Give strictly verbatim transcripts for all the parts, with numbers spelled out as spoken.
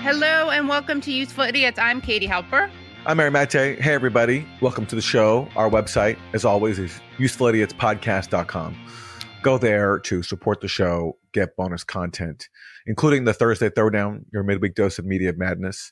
Hello and welcome to Useful Idiots. I'm Katie Halper. I'm Aaron Mate. Hey, everybody. Welcome to the show. Our website, as always, is useful idiots podcast dot com. Go there to support the show, get bonus content, including the Thursday Throwdown, your midweek dose of media madness.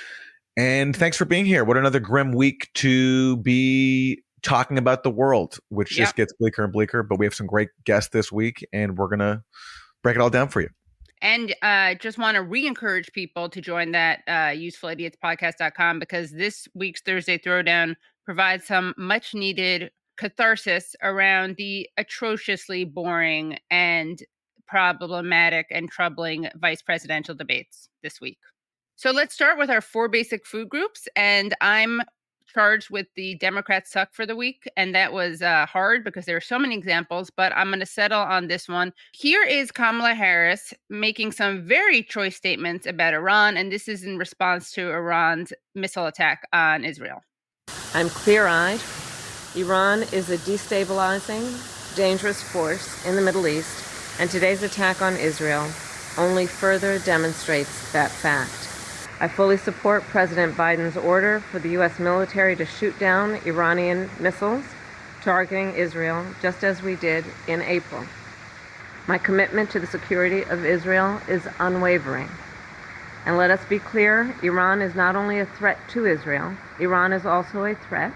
And thanks for being here. What another grim week to be talking about the world, which Yep. just gets bleaker and bleaker. But we have some great guests this week, and we're going to break it all down for you. And uh, just want to re-encourage people to join that uh, useful idiots podcast dot com because this week's Thursday Throwdown provides some much-needed catharsis around the atrociously boring and problematic and troubling vice presidential debates this week. So let's start with our four basic food groups, and I'm charged with the Democrats suck for the week, and that was uh, hard because there are so many examples, but I'm going to settle on this one. Here is Kamala Harris making some very choice statements about Iran, and this is in response to Iran's missile attack on Israel. I'm clear-eyed. Iran is a destabilizing, dangerous force in the Middle East, and today's attack on Israel only further demonstrates that fact. I fully support President Biden's order for the U S military to shoot down Iranian missiles targeting Israel, just as we did in April. My commitment to the security of Israel is unwavering. And let us be clear, Iran is not only a threat to Israel, Iran is also a threat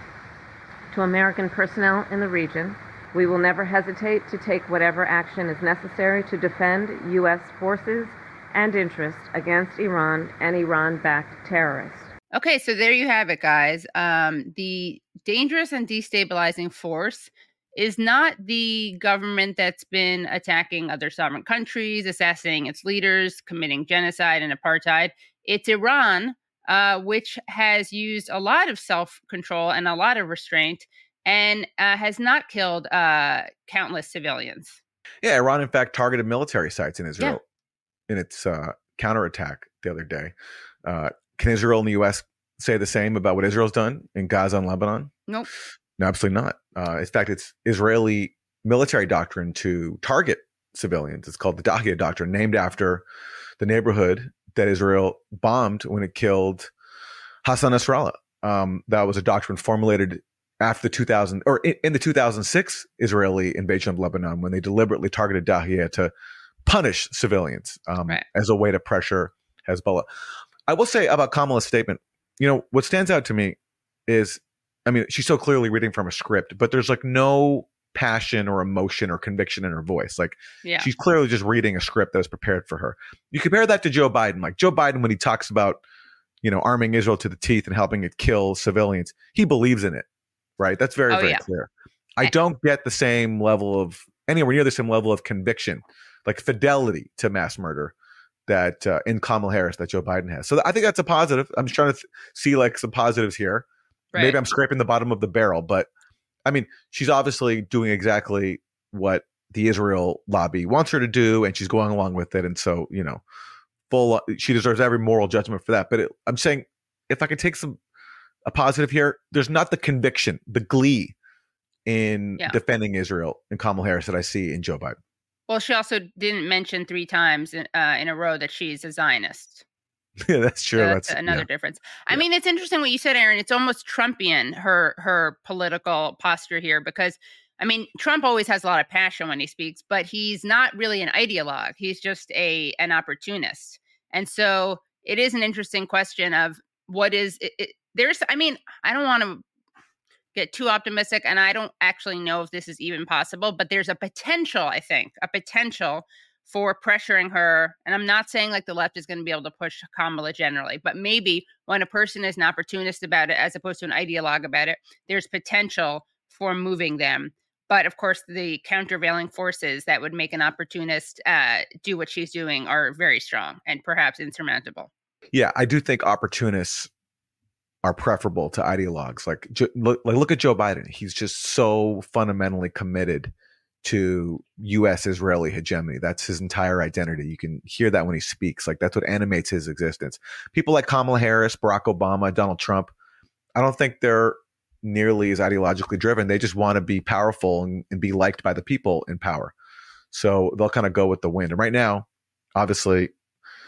to American personnel in the region. We will never hesitate to take whatever action is necessary to defend U S forces and interest against Iran and Iran-backed terrorists. Okay, so there you have it, guys. Um, the dangerous and destabilizing force is not the government that's been attacking other sovereign countries, assassinating its leaders, committing genocide and apartheid. It's Iran, uh, which has used a lot of self-control and a lot of restraint and uh, has not killed uh, countless civilians. Yeah, Iran, in fact, targeted military sites in Israel. Yeah. In its uh, counterattack the other day. Uh, can Israel and the U S say the same about what Israel's done in Gaza and Lebanon? Nope. No, absolutely not. Uh, in fact, it's Israeli military doctrine to target civilians. It's called the Dahiyeh Doctrine, named after the neighborhood that Israel bombed when it killed Hassan Nasrallah. Um, that was a doctrine formulated after the two thousand or in, in the two thousand six Israeli invasion of Lebanon, when they deliberately targeted Dahiyeh to punish civilians um, right. as a way to pressure Hezbollah. I will say about Kamala's statement, you know, what stands out to me is, I mean, she's so clearly reading from a script, but there's like no passion or emotion or conviction in her voice. Like yeah. she's clearly just reading a script that was prepared for her. You compare that to Joe Biden. Like Joe Biden, when he talks about, you know, arming Israel to the teeth and helping it kill civilians, he believes in it, right? That's very, oh, very yeah. clear. I don't get the same level of, anywhere near the same level of conviction, like fidelity to mass murder that uh, in Kamala Harris that Joe Biden has. So I think that's a positive. I'm just trying to th- see like some positives here. Right. Maybe I'm scraping the bottom of the barrel, but I mean, she's obviously doing exactly what the Israel lobby wants her to do, and she's going along with it. And so, you know, full, she deserves every moral judgment for that. But it, I'm saying, if I could take some a positive here, there's not the conviction, the glee in yeah. defending Israel in Kamala Harris that I see in Joe Biden. Well, she also didn't mention three times in, uh, in a row that she's a Zionist. Yeah, that's true. So that's, that's another yeah. difference. I yeah. mean, it's interesting what you said, Aaron. It's almost Trumpian, her her political posture here, because, I mean, Trump always has a lot of passion when he speaks, but he's not really an ideologue. He's just a an opportunist. And so it is an interesting question of what is it, it, there's, I mean, I don't want to get too optimistic, and I don't actually know if this is even possible, but there's a potential, I think, a potential for pressuring her. And I'm not saying like the left is going to be able to push Kamala generally, but maybe when a person is an opportunist about it, as opposed to an ideologue about it, there's potential for moving them. But of course, the countervailing forces that would make an opportunist uh, do what she's doing are very strong and perhaps insurmountable. Yeah, I do think opportunists are preferable to ideologues. Like, look, like, look at Joe Biden. He's just so fundamentally committed to U S Israeli hegemony. That's his entire identity. You can hear that when he speaks. Like, that's what animates his existence. People like Kamala Harris, Barack Obama, Donald Trump, I don't think they're nearly as ideologically driven. They just want to be powerful and, and be liked by the people in power. So they'll kind of go with the wind. And right now, obviously,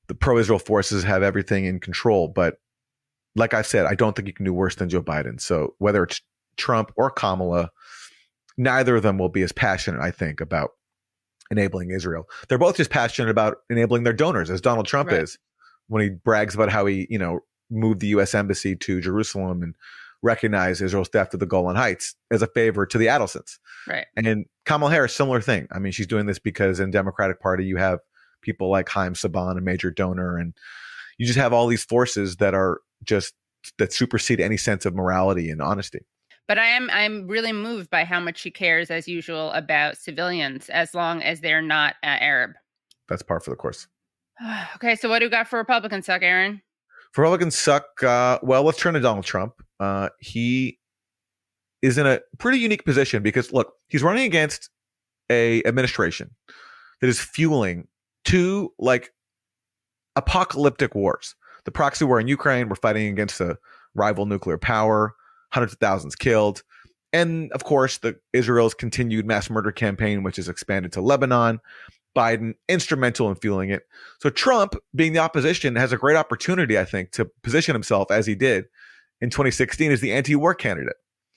the pro-Israel forces have everything in control. But like I said, I don't think you can do worse than Joe Biden. So whether it's Trump or Kamala, neither of them will be as passionate, I think, about enabling Israel. They're both just passionate about enabling their donors, as Donald Trump Right. is, when he brags about how he, you know, moved the U S embassy to Jerusalem and recognized Israel's theft of the Golan Heights as a favor to the Adelsons. Right. And Kamala Harris, similar thing. I mean, she's doing this because in Democratic Party, you have people like Haim Saban, a major donor, and you just have all these forces that are just, that supersede any sense of morality and honesty. But I am I'm really moved by how much she cares, as usual, about civilians, as long as they're not uh, Arab. That's par for the course. Okay, so what do we got for Republican suck, Aaron? For Republicans suck. Uh, well, let's turn to Donald Trump. Uh, he is in a pretty unique position because, look, he's running against a administration that is fueling two like apocalyptic wars. The proxy war in Ukraine, we're fighting against a rival nuclear power, hundreds of thousands killed. And of course, the Israel's continued mass murder campaign, which has expanded to Lebanon. Biden instrumental in fueling it. So Trump, being the opposition, has a great opportunity, I think, to position himself as he did in twenty sixteen as the anti-war candidate.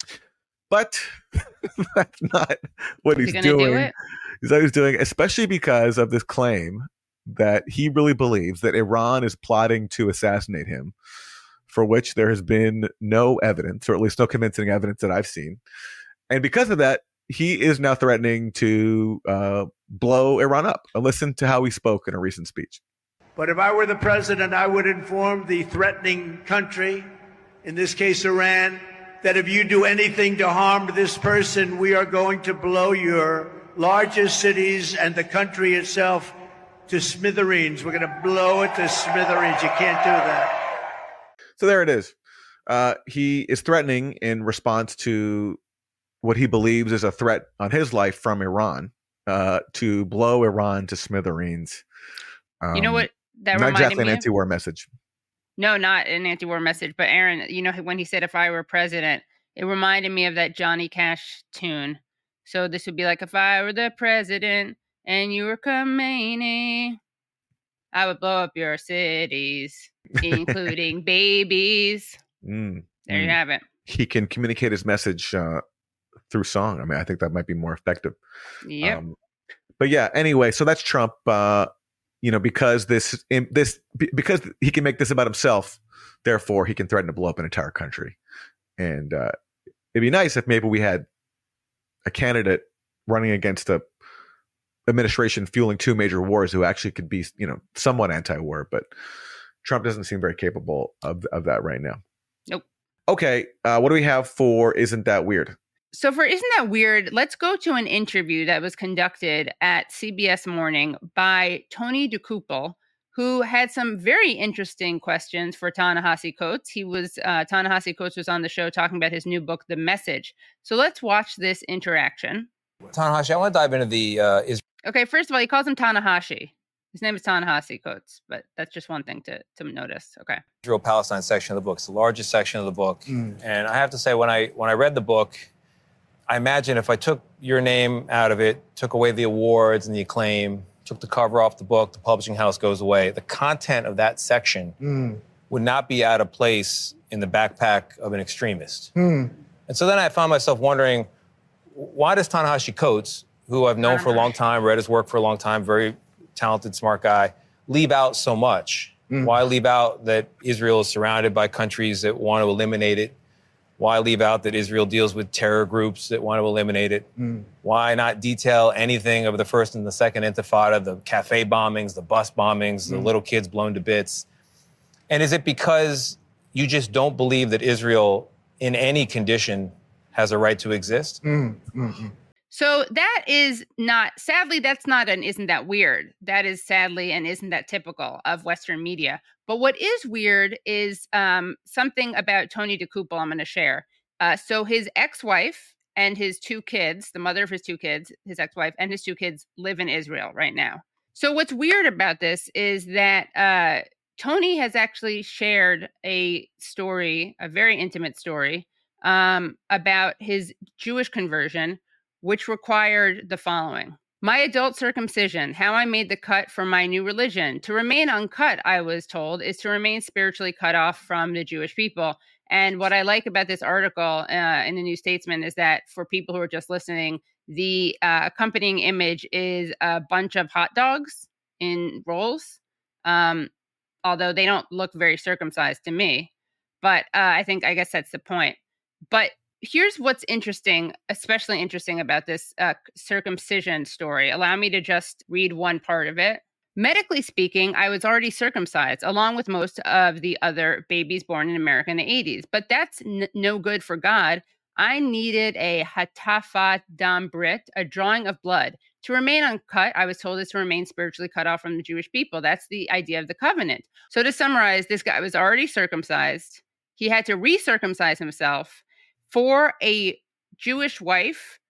But that's not what Is he's he gonna do doing. it? Is what he's doing, especially because of this claim that he really believes that Iran is plotting to assassinate him, for which there has been no evidence, or at least no convincing evidence that I've seen. And because of that, he is now threatening to uh, blow Iran up. And listen to how he spoke in a recent speech. But if I were the president, I would inform the threatening country, in this case Iran, that if you do anything to harm this person, we are going to blow your largest cities and the country itself to smithereens. We're going to blow it to smithereens. You can't do that. So there it is. Uh, he is threatening in response to what he believes is a threat on his life from Iran uh, to blow Iran to smithereens. Um, You know what that Not reminded exactly an me of? anti-war message. No, not an anti-war message. But Aaron, you know, when he said, if I were president, it reminded me of that Johnny Cash tune. So this would be like, if I were the president and you were Khomeini, I would blow up your cities, including babies. Mm, There mm. you have it. He can communicate his message uh, through song. I mean, I think that might be more effective. Yep. Um, but yeah, anyway, so that's Trump. Uh, you know, because this in, this be- because he can make this about himself, therefore he can threaten to blow up an entire country. And uh, it'd be nice if maybe we had a candidate running against a administration fueling two major wars who actually could be, you know, somewhat anti-war. But Trump doesn't seem very capable of of that right now. Nope. Okay, uh, what do we have for Isn't That Weird? So for Isn't That Weird, let's go to an interview that was conducted at C B S Morning by Tony DeCouple, who had some very interesting questions for Ta-Nehisi Coates. He was, uh, Ta-Nehisi Coates was on the show talking about his new book, The Message. So let's watch this interaction. Ta-Nehisi, I want to dive into the uh, Israel. Okay, first of all, he calls him Ta-Nehisi. His name is Ta-Nehisi Coates, but that's just one thing to, to notice. Okay. Israel-Palestine section of the book. It's the largest section of the book. Mm. And I have to say, when I when I read the book, I imagine if I took your name out of it, took away the awards and the acclaim, took the cover off the book, the publishing house goes away, the content of that section mm. would not be out of place in the backpack of an extremist. Mm. And so then I found myself wondering, why does Ta-Nehisi Coates, who I've known for a long time, read his work for a long time, very talented, smart guy, leave out so much? Mm. Why leave out that Israel is surrounded by countries that want to eliminate it? Why leave out that Israel deals with terror groups that want to eliminate it? Mm. Why not detail anything of the first and the second intifada, the cafe bombings, the bus bombings, mm. the little kids blown to bits? And is it because you just don't believe that Israel, in any condition, has a right to exist? Mm. Mm-hmm. So that is not, sadly, that's not an Isn't That Weird. That is sadly and isn't that typical of Western media. But what is weird is um, something about Tony DeCouple I'm going to share. Uh, so his ex-wife and his two kids, the mother of his two kids, his ex-wife and his two kids live in Israel right now. So what's weird about this is that uh, Tony has actually shared a story, a very intimate story um, about his Jewish conversion, which required the following. My adult circumcision, how I made the cut for my new religion. To remain uncut, I was told, is to remain spiritually cut off from the Jewish people. And what I like about this article uh, in the New Statesman is that for people who are just listening, the uh, accompanying image is a bunch of hot dogs in rolls, um, although they don't look very circumcised to me. But uh, I think, I guess that's the point. But here's what's interesting, especially interesting about this uh, circumcision story. Allow me to just read one part of it. Medically speaking, I was already circumcised, along with most of the other babies born in America in the eighties. But that's n- no good for God. I needed a hatafat dam brit, a drawing of blood. To remain uncut, I was told, is to remain spiritually cut off from the Jewish people. That's the idea of the covenant. So to summarize, this guy was already circumcised. He had to re-circumcise himself for a Jewish wife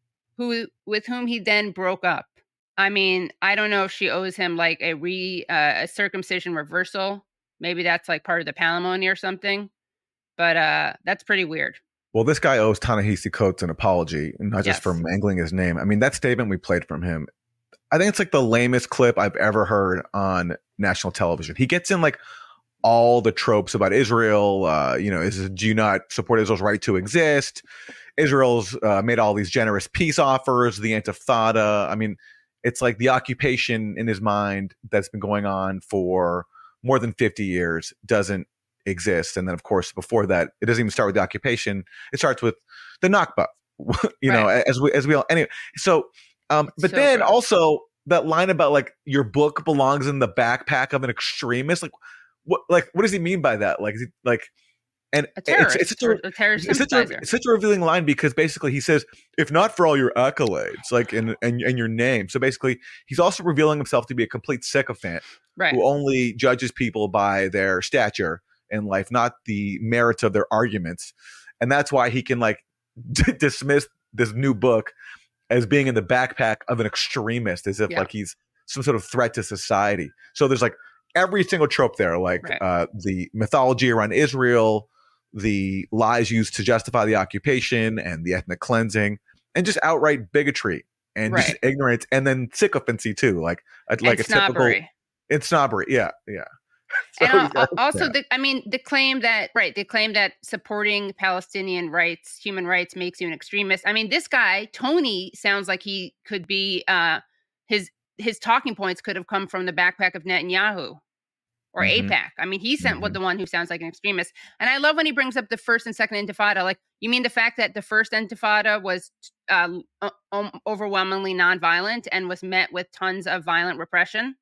who with whom he then broke up. I mean, I don't know if she owes him like a re uh, a circumcision reversal. Maybe that's like part of the palimony or something. But uh, that's pretty weird. Well, this guy owes Ta-Nehisi Coates an apology, not just Yes. for mangling his name. I mean, that statement we played from him, I think it's like the lamest clip I've ever heard on national television. He gets in like all the tropes about Israel. Uh, you know, is do you not support Israel's right to exist? Israel's uh, made all these generous peace offers, the Intifada. I mean, it's like the occupation in his mind that's been going on for more than fifty years doesn't exist. And then, of course, before that, it doesn't even start with the occupation. It starts with the Nakba, you know, Right. as we, as we all, anyway. So, um, but So then gross. also that line about like your book belongs in the backpack of an extremist, like, what like what does he mean by that? Like is he, like and A terrorist. it's, it's such a, a terrorist it's such a, sympathizer. it's such a revealing line because basically he says, if not for all your accolades, like and and, and your name. So basically he's also revealing himself to be a complete sycophant Right. who only judges people by their stature in life, not the merits of their arguments. And that's why he can like d- dismiss this new book as being in the backpack of an extremist, as if Yeah. like he's some sort of threat to society. So there's like every single trope there, like Right. uh, the mythology around Israel, the lies used to justify the occupation and the ethnic cleansing, and just outright bigotry and just Right. ignorance, and then sycophancy too, like a, like and a typical snobbery. it's snobbery. Yeah, yeah. So, And al- yeah, also, yeah. the, I mean, the claim that, right, the claim that supporting Palestinian rights, human rights, makes you an extremist. I mean, this guy, Tony, sounds like he could be, uh, his his talking points could have come from the backpack of Netanyahu or Mhm. AIPAC. I mean, he's mm Mhm. the one who sounds like an extremist. And I love when he brings up the first and second intifada. Like, you mean the fact that the first intifada was uh, o- overwhelmingly nonviolent and was met with tons of violent repression?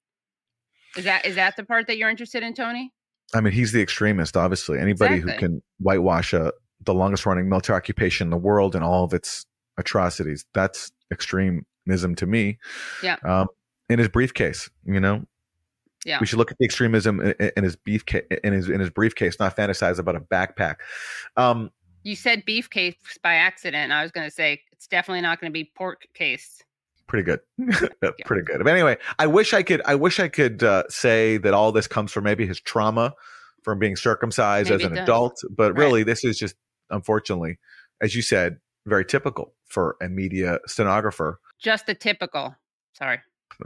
Is that is that the part that you're interested in, Tony? I mean, he's the extremist, obviously. Anybody Exactly. who can whitewash a, the longest running military occupation in the world and all of its atrocities, that's extremism to me. Yeah. Um, in his briefcase, you know, Yeah. we should look at the extremism in, in his beefcase, in his in his briefcase, not fantasize about a backpack. Um, You said beef case by accident. I was going to say it's definitely not going to be pork case. pretty good, pretty good. But anyway, I wish I could. I wish I could uh, say that all this comes from maybe his trauma from being circumcised Maybe as it an does. adult, but Right. really, this is just unfortunately, as you said, very typical for a media stenographer. Just the typical. Sorry.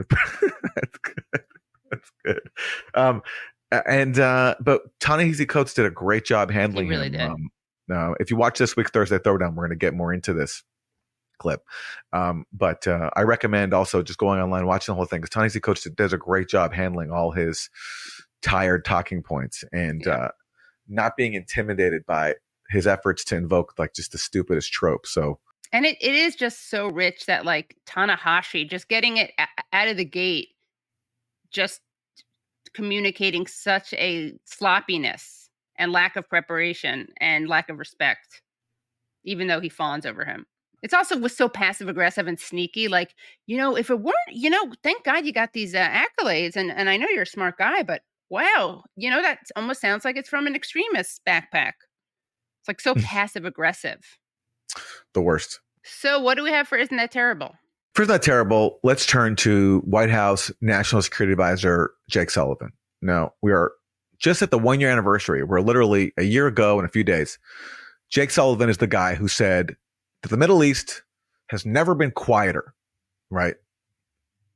That's good. That's good. Um, and uh, but Ta-Nehisi Coates did a great job handling really him. did. Um, now, if you watch this week's Thursday Throwdown, we're going to get more into this clip. Um, but uh, I recommend also just going online, watching the whole thing, because Ta-Nehisi Coates does a great job handling all his tired talking points and Yeah. uh, not being intimidated by his efforts to invoke like just the stupidest trope. So And it, it is just so rich that like Tanahashi, just getting it a- out of the gate, just communicating such a sloppiness and lack of preparation and lack of respect, even though he fawns over him. It's also was so passive aggressive and sneaky. Like, you know, if it weren't, you know, thank God you got these uh, accolades. And, and I know you're a smart guy, but wow, you know, that almost sounds like it's from an extremist's backpack. It's like so passive aggressive. the worst. So what do we have for Isn't That Terrible? First, not terrible. Let's turn to White House National Security Advisor Jake Sullivan. Now, we are just at the one year anniversary. We're literally a year ago in a few days. Jake Sullivan is the guy who said that the Middle East has never been quieter, right?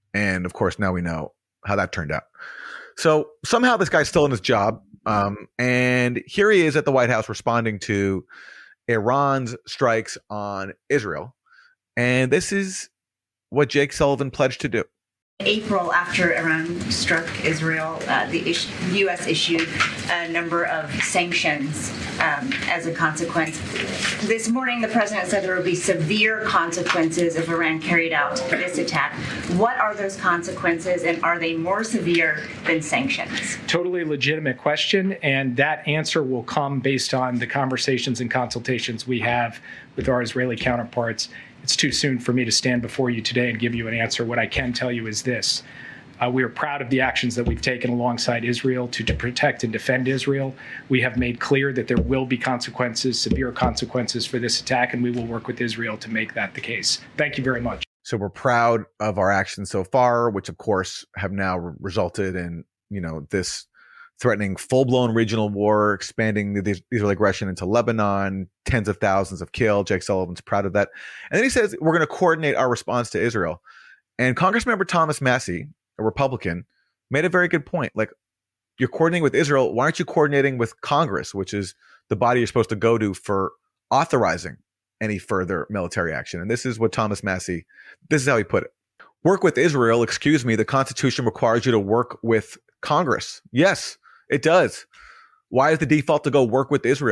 And of course, now we know how that turned out. So somehow this guy's still in his job. Um, and here he is at the White House responding to Iran's strikes on Israel. And this is what Jake Sullivan pledged to do. April, after Iran struck Israel, uh, the is- U S issued a number of sanctions um, as a consequence. This morning, the president said there would be severe consequences if Iran carried out this attack. What are those consequences, and are they more severe than sanctions? Totally legitimate question, and that answer will come based on the conversations and consultations we have with our Israeli counterparts. It's too soon for me to stand before you today and give you an answer. What I can tell you is this. Uh, we are proud of the actions that we've taken alongside Israel to, to protect and defend Israel. We have made clear that there will be consequences, severe consequences for this attack, and we will work with Israel to make that the case. Thank you very much. So we're proud of our actions so far, which of course have now re- resulted in, you know, this threatening full-blown regional war, expanding the Israeli aggression into Lebanon, tens of thousands of killed. Jake Sullivan's proud of that. And then he says, we're going to coordinate our response to Israel. And Congressmember Thomas Massie, a Republican, made a very good point. Like, you're coordinating with Israel. Why aren't you coordinating with Congress, which is the body you're supposed to go to for authorizing any further military action? And this is what Thomas Massie, this is how he put it. Work with Israel, excuse me, the Constitution requires you to work with Congress. Yes, it does. Why is the default to go work with Israel?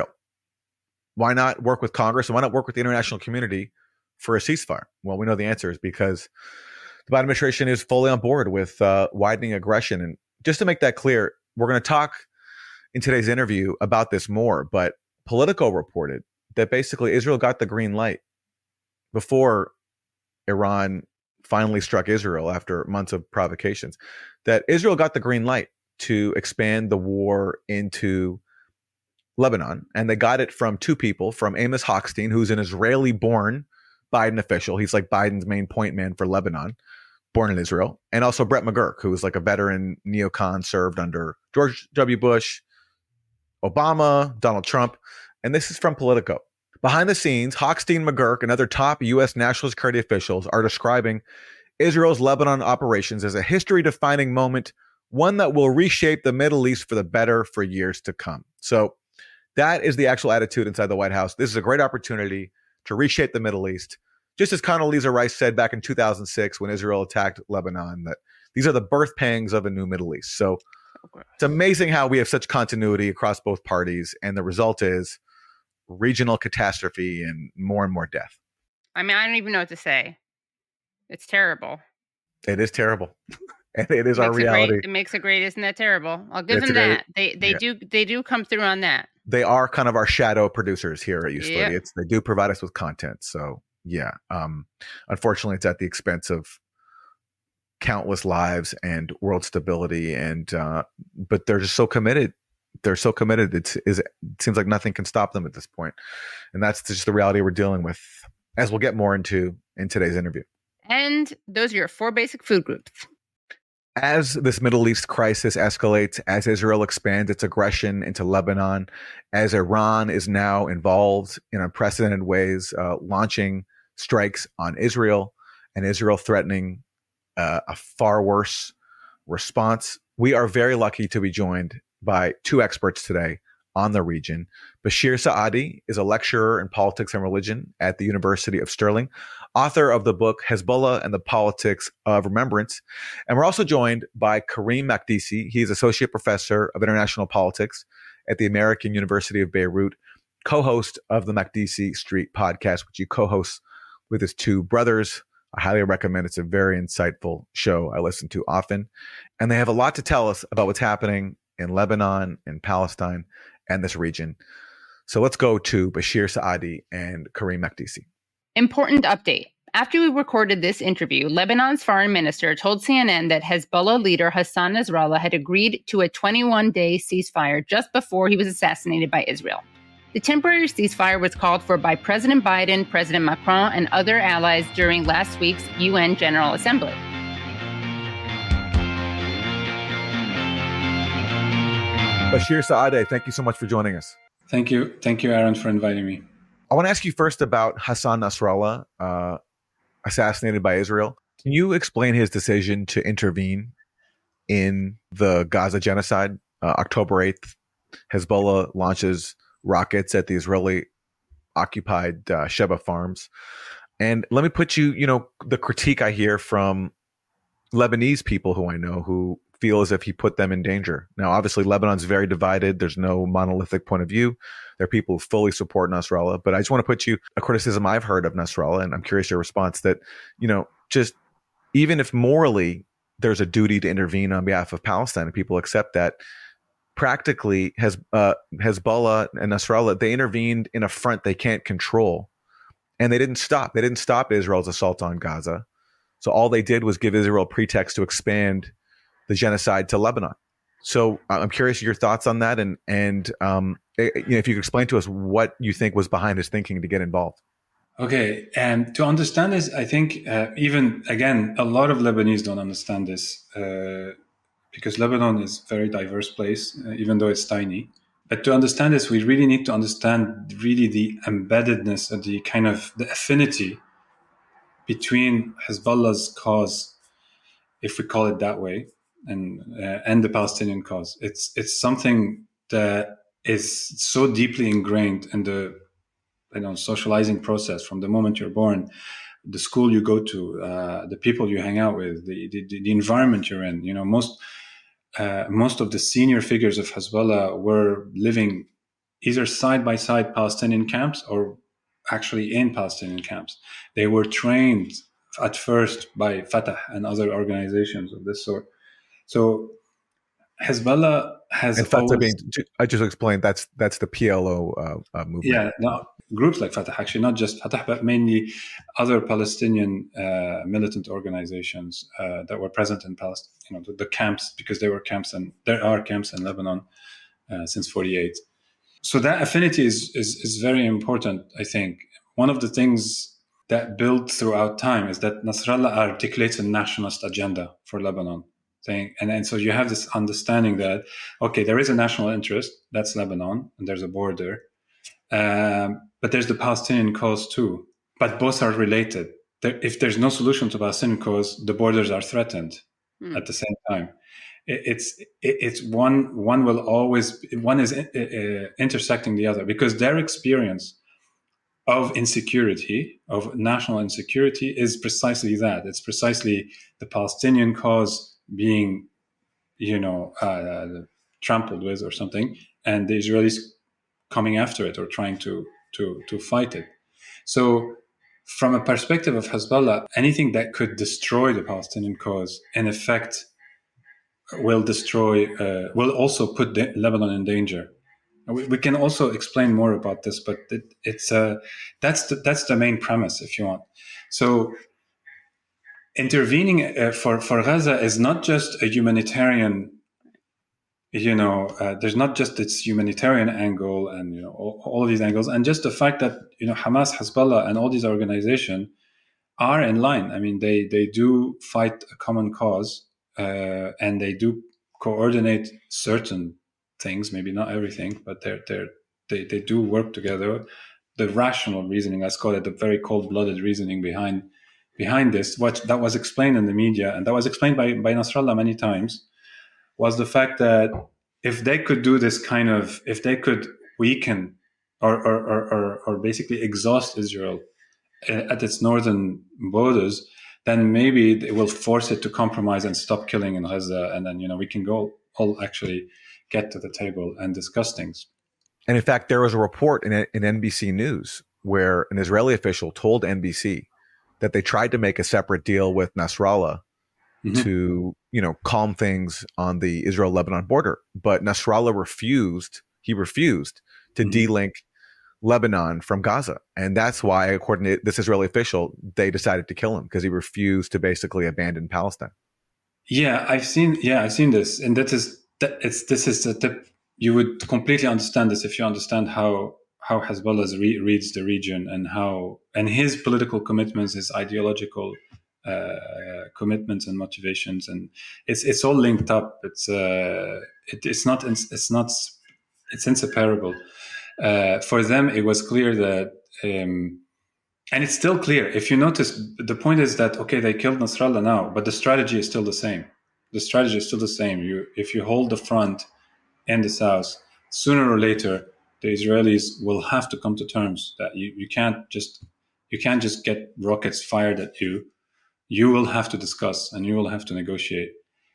Why not work with Congress? And why not work with the international community for a ceasefire? Well, we know the answer is because the Biden administration is fully on board with uh, widening aggression. And just to make that clear, we're going to talk in today's interview about this more, but Politico reported that basically Israel got the green light before Iran finally struck Israel after months of provocations, that Israel got the green light to expand the war into Lebanon. And they got it from two people, from Amos Hochstein, who's an Israeli-born Biden official. He's like Biden's main point man for Lebanon, born in Israel. And also Brett McGurk, who was like a veteran neocon, served under George W. Bush, Obama, Donald Trump. And this is from Politico. Behind the scenes, Hochstein, McGurk, and other top U S national security officials are describing Israel's Lebanon operations as a history-defining moment, one that will reshape the Middle East for the better for years to come. So that is the actual attitude inside the White House. This is a great opportunity to reshape the Middle East. Just as Condoleezza Rice said back in two thousand six when Israel attacked Lebanon, that these are the birth pangs of a new Middle East. So it's amazing how we have such continuity across both parties, and the result is regional catastrophe and more and more death. I mean, I don't even know what to say. It's terrible. It is terrible. And it is it our reality. Great, it makes it great. Isn't that terrible? I'll give it's them great. that. They they yeah. do they do come through on that. They are kind of our shadow producers here at Use Yep. It's They do provide us with content. So yeah, um, unfortunately, it's at the expense of countless lives and world stability. And uh, but they're just so committed. They're so committed. It's is it seems like nothing can stop them at this point. And that's just the reality we're dealing with, as we'll get more into in today's interview. And those are your four basic food groups. As this Middle East crisis escalates, as Israel expands its aggression into Lebanon, as Iran is now involved in unprecedented ways, uh, launching strikes on Israel, and Israel threatening uh, a far worse response, we are very lucky to be joined by two experts today on the region. Bashir Saadi is a lecturer in politics and religion at the University of Stirling, author of the book Hezbollah and the Politics of Remembrance. And we're also joined by Karim Makdisi. He is associate professor of international politics at the American University of Beirut, co-host of the Makdisi Street podcast, which he co-hosts with his two brothers. I highly recommend. It's a very insightful show I listen to often. And they have a lot to tell us about what's happening in Lebanon, in Palestine, and this region. So let's go to Bashir Saadi and Karim Makdisi. Important update. After we recorded this interview, Lebanon's foreign minister told C N N that Hezbollah leader Hassan Nasrallah had agreed to a twenty-one day ceasefire just before he was assassinated by Israel. The temporary ceasefire was called for by President Biden, President Macron, and other allies during last week's U N General Assembly. Bashir Saadi, thank you so much for joining us. Thank you. Thank you, Aaron, for inviting me. I want to ask you first about Hassan Nasrallah, uh, assassinated by Israel. Can you explain his decision to intervene in the Gaza genocide? Uh, October eighth, Hezbollah launches rockets at the Israeli occupied uh, Sheba farms. And let me put you, you know, the critique I hear from Lebanese people who I know who feel as if he put them in danger. Now, obviously, Lebanon's very divided. There's no monolithic point of view. There are people who fully support Nasrallah. But I just want to put you a criticism I've heard of Nasrallah, and I'm curious your response that, you know, just even if morally there's a duty to intervene on behalf of Palestine and people accept that, practically Hez, uh, Hezbollah and Nasrallah, they intervened in a front they can't control. And they didn't stop. They didn't stop Israel's assault on Gaza. So all they did was give Israel a pretext to expand the genocide to Lebanon. So I'm curious your thoughts on that, and and um, you know, if you could explain to us what you think was behind his thinking to get involved. Okay, and to understand this, I think uh, even again, a lot of Lebanese don't understand this uh, because Lebanon is a very diverse place, uh, even though it's tiny. But to understand this, we really need to understand really the embeddedness and the kind of the affinity between Hezbollah's cause, if we call it that way, and uh, and the Palestinian cause. It's it's something that is so deeply ingrained in the you know socializing process from the moment you're born, the school you go to, uh, the people you hang out with, the, the the environment you're in. You know, most uh, most of the senior figures of Hezbollah were living either side by side Palestinian camps or actually in Palestinian camps. They were trained at first by Fatah and other organizations of this sort. So Hezbollah has and Fatah always, being, I just explained that's that's the P L O uh, uh, movement. Yeah, no, groups like Fatah, actually not just Fatah, but mainly other Palestinian uh, militant organizations uh, that were present in Palestine. You know, the, the camps, because there were camps and there are camps in Lebanon uh, since forty-eight. So that affinity is, is is very important. I think one of the things that built throughout time is that Nasrallah articulates a nationalist agenda for Lebanon. Thing. And, and so you have this understanding that, okay, there is a national interest, that's Lebanon, and there's a border. Um, but there's the Palestinian cause too. But both are related. There, if there's no solution to Palestinian cause, the borders are threatened mm. at the same time. It, it's it, it's one one will always, one is uh, intersecting the other, because their experience of insecurity, of national insecurity, is precisely that. It's precisely the Palestinian cause being, you know, uh, trampled with or something, and the Israelis coming after it or trying to to to fight it. So, from a perspective of Hezbollah, anything that could destroy the Palestinian cause, in effect, will destroy, uh, will also put de- Lebanon in danger. We, we can also explain more about this, but it, it's uh, that's the, that's the main premise, if you want. So. Intervening uh, for, for Gaza is not just a humanitarian, you know, uh, there's not just its humanitarian angle and, you know, all, all of these angles. And just the fact that, you know, Hamas, Hezbollah, and all these organizations are in line. I mean, they, they do fight a common cause uh, and they do coordinate certain things, maybe not everything, but they're, they're, they, they do work together. The rational reasoning, let's call it the very cold-blooded reasoning behind behind this, what that was explained in the media, and that was explained by, by Nasrallah many times, was the fact that if they could do this kind of, if they could weaken or or, or, or, or basically exhaust Israel at its northern borders, then maybe they will force it to compromise and stop killing in Gaza, and then, you know, we can go all actually get to the table and discuss things. And in fact, there was a report in, in N B C News where an Israeli official told N B C that they tried to make a separate deal with Nasrallah mm-hmm. to, you know, calm things on the Israel-Lebanon border. But Nasrallah refused, he refused to mm-hmm. de-link Lebanon from Gaza. And that's why, according to this Israeli official, they decided to kill him, because he refused to basically abandon Palestine. Yeah, I've seen, yeah, I've seen this. And that is, that it's, this is the tip. You would completely understand this if you understand how how Hezbollah re- reads the region and how and his political commitments, his ideological uh, commitments and motivations, and it's it's all linked up. It's uh, it, it's not it's not it's inseparable. Uh, for them, it was clear that um, and it's still clear. If you notice, the point is that, okay, they killed Nasrallah now, but the strategy is still the same. The strategy is still the same. You, if you hold the front in the south, sooner or later, the Israelis will have to come to terms that you, you can't just you can't just get rockets fired at you. You will have to discuss and you will have to negotiate.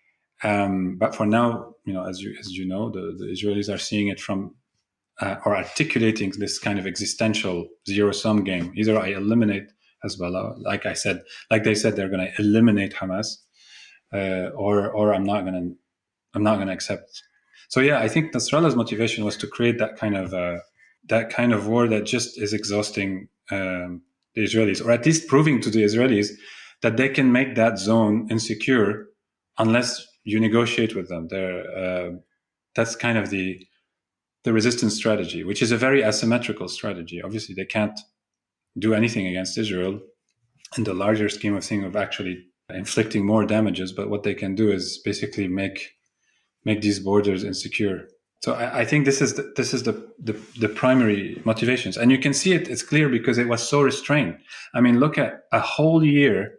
Um, but for now, you know, as you as you know, the, the Israelis are seeing it from uh, or articulating this kind of existential zero-sum game. Either I eliminate Hezbollah, like I said, like they said, they're going to eliminate Hamas, uh, or or I'm not going to I'm not going to accept. So yeah, I think Nasrallah's motivation was to create that kind of uh, that kind of war that just is exhausting um, the Israelis, or at least proving to the Israelis that they can make that zone insecure unless you negotiate with them. Uh, that's kind of the the resistance strategy, which is a very asymmetrical strategy. Obviously, they can't do anything against Israel in the larger scheme of things of actually inflicting more damages. But what they can do is basically make make these borders insecure. So I, I think this is the, this is the, the the primary motivations, and you can see it. It's clear because it was so restrained. I mean, look at a whole year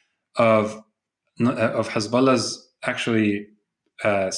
of of Hezbollah's actually uh,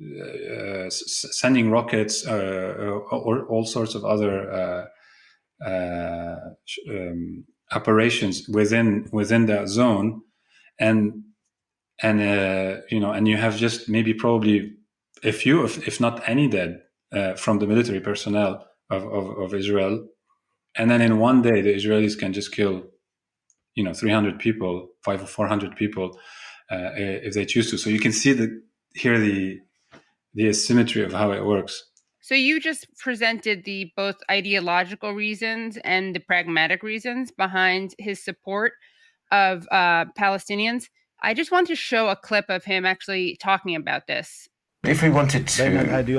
uh, sending rockets uh, or all sorts of other uh, uh, um, operations within within that zone, and and uh, you know, and you have just maybe probably a few, if, if not any, dead uh, from the military personnel of, of, of Israel, and then in one day the Israelis can just kill, you know, three hundred people, five or four hundred people, uh, if they choose to. So you can see the here the the asymmetry of how it works. So you just presented the both ideological reasons and the pragmatic reasons behind his support of uh, Palestinians. I just want to show a clip of him actually talking about this. If we wanted to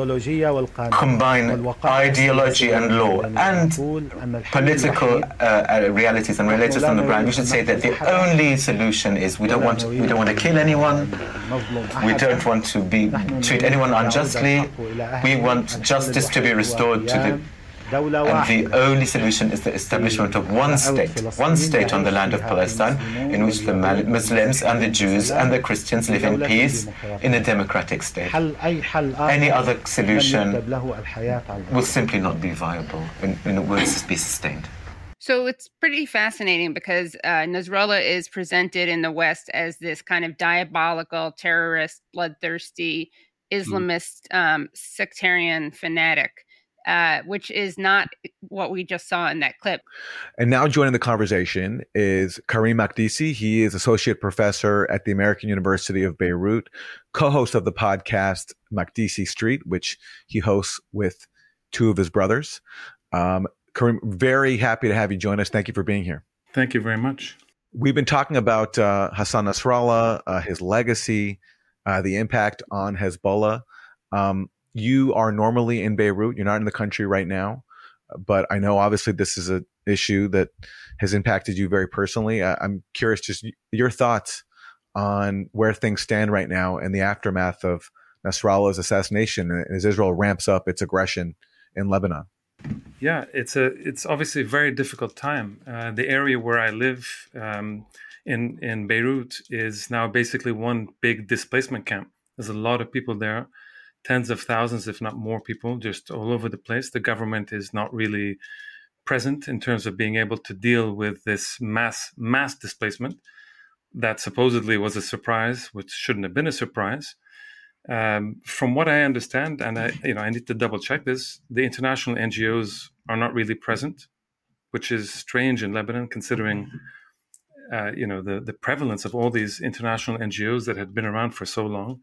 combine ideology and law and political uh, realities and realities on the ground, we should say that the only solution is we don't want to, we don't want to kill anyone, we don't want to be treat anyone unjustly, we want justice to be restored to the. And the only solution is the establishment of one state, one state on the land of Palestine, in which the Muslims and the Jews and the Christians live in peace in a democratic state. Any other solution will simply not be viable and, and it will be sustained. So it's pretty fascinating because uh, Nasrallah is presented in the West as this kind of diabolical, terrorist, bloodthirsty, Islamist, um, sectarian fanatic. Uh, which is not what we just saw in that clip. And now joining the conversation is Karim Makdisi. He is associate professor at the American University of Beirut, co-host of the podcast Makdisi Street, which he hosts with two of his brothers. Um, Karim, very happy to have you join us. Thank you for being here. Thank you very much. We've been talking about uh, Hassan Nasrallah, uh, his legacy, uh, the impact on Hezbollah. Um, You are normally in Beirut. You're not in the country right now, but I know obviously this is an issue that has impacted you very personally. Uh, I'm curious just your thoughts on where things stand right now in the aftermath of Nasrallah's assassination as Israel ramps up its aggression in Lebanon. Yeah, it's a it's obviously a very difficult time. Uh, the area where I live um, in in Beirut is now basically one big displacement camp. There's a lot of people there. Tens of thousands, if not more people, just all over the place. The government is not really present in terms of being able to deal with this mass mass displacement that supposedly was a surprise, which shouldn't have been a surprise. Um, from what I understand, and I, you know, I need to double check this, the international N G Os are not really present, which is strange in Lebanon, considering uh, you know the the prevalence of all these international N G Os that had been around for so long.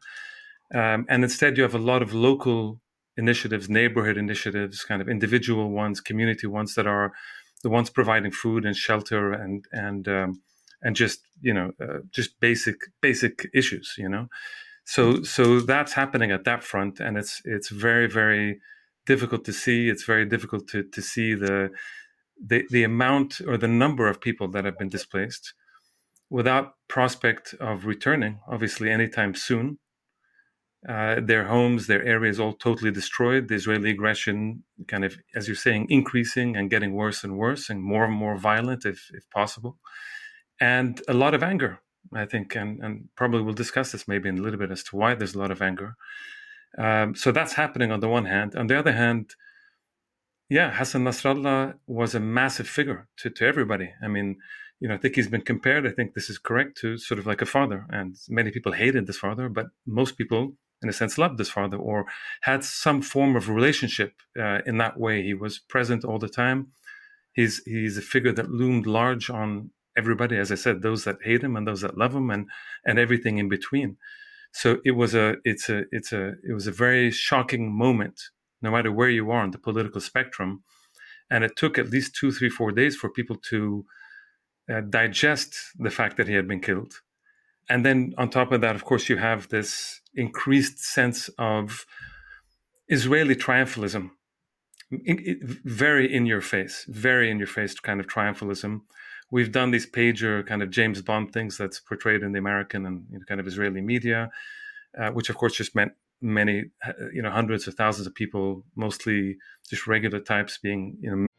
Um, and instead, you have a lot of local initiatives, neighborhood initiatives, kind of individual ones, community ones that are the ones providing food and shelter and and um, and just you know uh, just basic basic issues, you know. So so that's happening at that front, and it's it's very very difficult to see. It's very difficult to to see the the the amount or the number of people that have been displaced without prospect of returning, obviously anytime soon. Uh, their homes, their areas all totally destroyed. The Israeli aggression kind of, as you're saying, increasing and getting worse and worse and more and more violent if, if possible. And a lot of anger, I think, and, and probably we'll discuss this maybe in a little bit as to why there's a lot of anger. Um, so that's happening on the one hand. On the other hand, yeah, Hassan Nasrallah was a massive figure to, to everybody. I mean, you know, I think he's been compared, I think this is correct, to sort of like a father. And many people hated this father, but most people, in a sense, loved this father or had some form of relationship uh, in that way. He was present all the time. He's he's a figure that loomed large on everybody, as I said, those that hate him and those that love him, and and everything in between. So it was a it's a it's a it was a very shocking moment, no matter where you are on the political spectrum. And it took at least two, three, four days for people to uh, digest the fact that he had been killed. And then on top of that, of course, you have this increased sense of Israeli triumphalism, it, it, very in your face, very in your face kind of triumphalism. We've done these pager kind of James Bond things that's portrayed in the American and you know, kind of Israeli media, uh, which of course just meant many, you know, hundreds of thousands of people, mostly just regular types being, you know.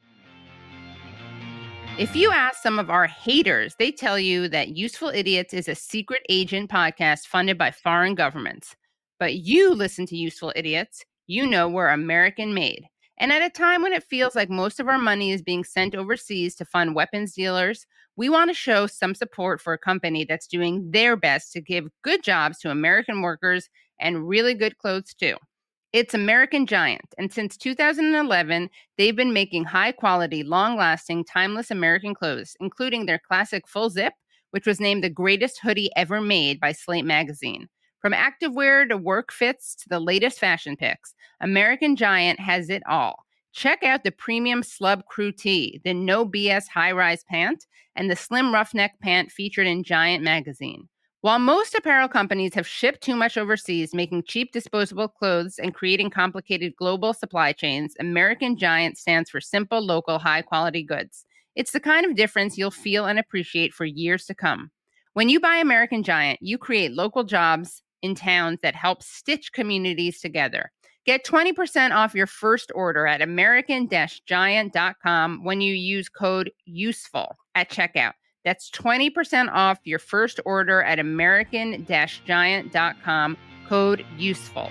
If you ask some of our haters, they tell you that Useful Idiots is a secret agent podcast funded by foreign governments. But you listen to Useful Idiots, you know we're American made. And at a time when it feels like most of our money is being sent overseas to fund weapons dealers, we want to show some support for a company that's doing their best to give good jobs to American workers and really good clothes too. It's American Giant, and since two thousand eleven, they've been making high-quality, long-lasting, timeless American clothes, including their classic full zip, which was named the greatest hoodie ever made by Slate magazine. From activewear to work fits to the latest fashion picks, American Giant has it all. Check out the premium Slub Crew tee, the no B S high-rise pant, and the slim roughneck pant featured in Giant magazine. While most apparel companies have shipped too much overseas, making cheap disposable clothes and creating complicated global supply chains, American Giant stands for simple, local, high-quality goods. It's the kind of difference you'll feel and appreciate for years to come. When you buy American Giant, you create local jobs in towns that help stitch communities together. Get twenty percent off your first order at american giant dot com when you use code USEFUL at checkout. That's twenty percent off your first order at american giant dot com, code USEFUL.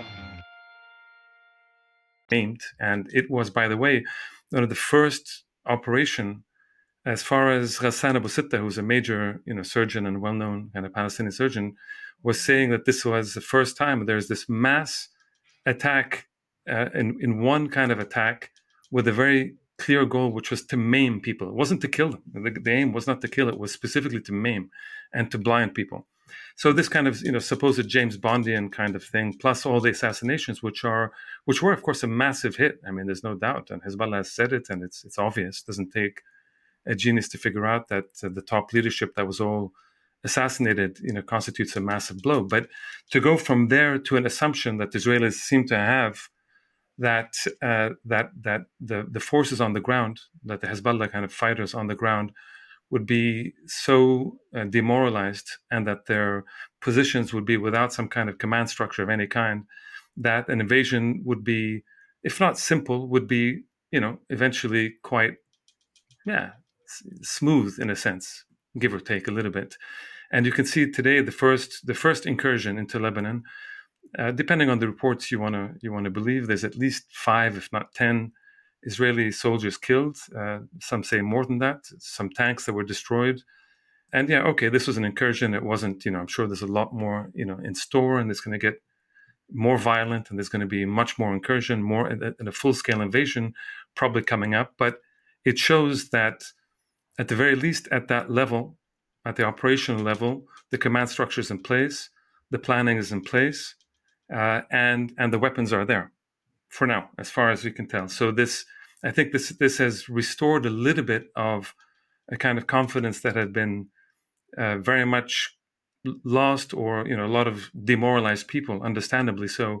And it was, by the way, one of the first operation as far as Ghassan Abu Sitta, who's a major you know, surgeon and well-known kind of Palestinian surgeon, was saying that this was the first time there's this mass attack uh, in, in one kind of attack with a very clear goal, which was to maim people. It wasn't to kill them. The, the aim was not to kill, it was specifically to maim and to blind people. So this kind of, you know, supposed James Bondian kind of thing, plus all the assassinations, which are, which were, of course, a massive hit. I mean, there's no doubt. And Hezbollah has said it, and it's it's obvious. It doesn't take a genius to figure out that uh, the top leadership that was all assassinated, you know, constitutes a massive blow. But to go from there to an assumption that the Israelis seem to have that uh, that that the the forces on the ground, that the Hezbollah kind of fighters on the ground, would be so uh, demoralized, and that their positions would be without some kind of command structure of any kind, that an invasion would be, if not simple, would be, you know, eventually quite, yeah, s- smooth in a sense, give or take a little bit. And you can see today the first the first incursion into Lebanon. Uh, depending on the reports you want to you want to believe, there's at least five, if not ten, Israeli soldiers killed. Uh, some say more than that. Some tanks that were destroyed. And yeah, okay, this was an incursion. It wasn't, you know, I'm sure there's a lot more, you know, in store, and it's going to get more violent, and there's going to be much more incursion, more and a full-scale invasion probably coming up. But it shows that at the very least at that level, at the operational level, the command structure is in place, the planning is in place, uh, and and the weapons are there for now, as far as we can tell. So this, I think this this has restored a little bit of a kind of confidence that had been uh, very much lost, or, you know, a lot of demoralized people, understandably so,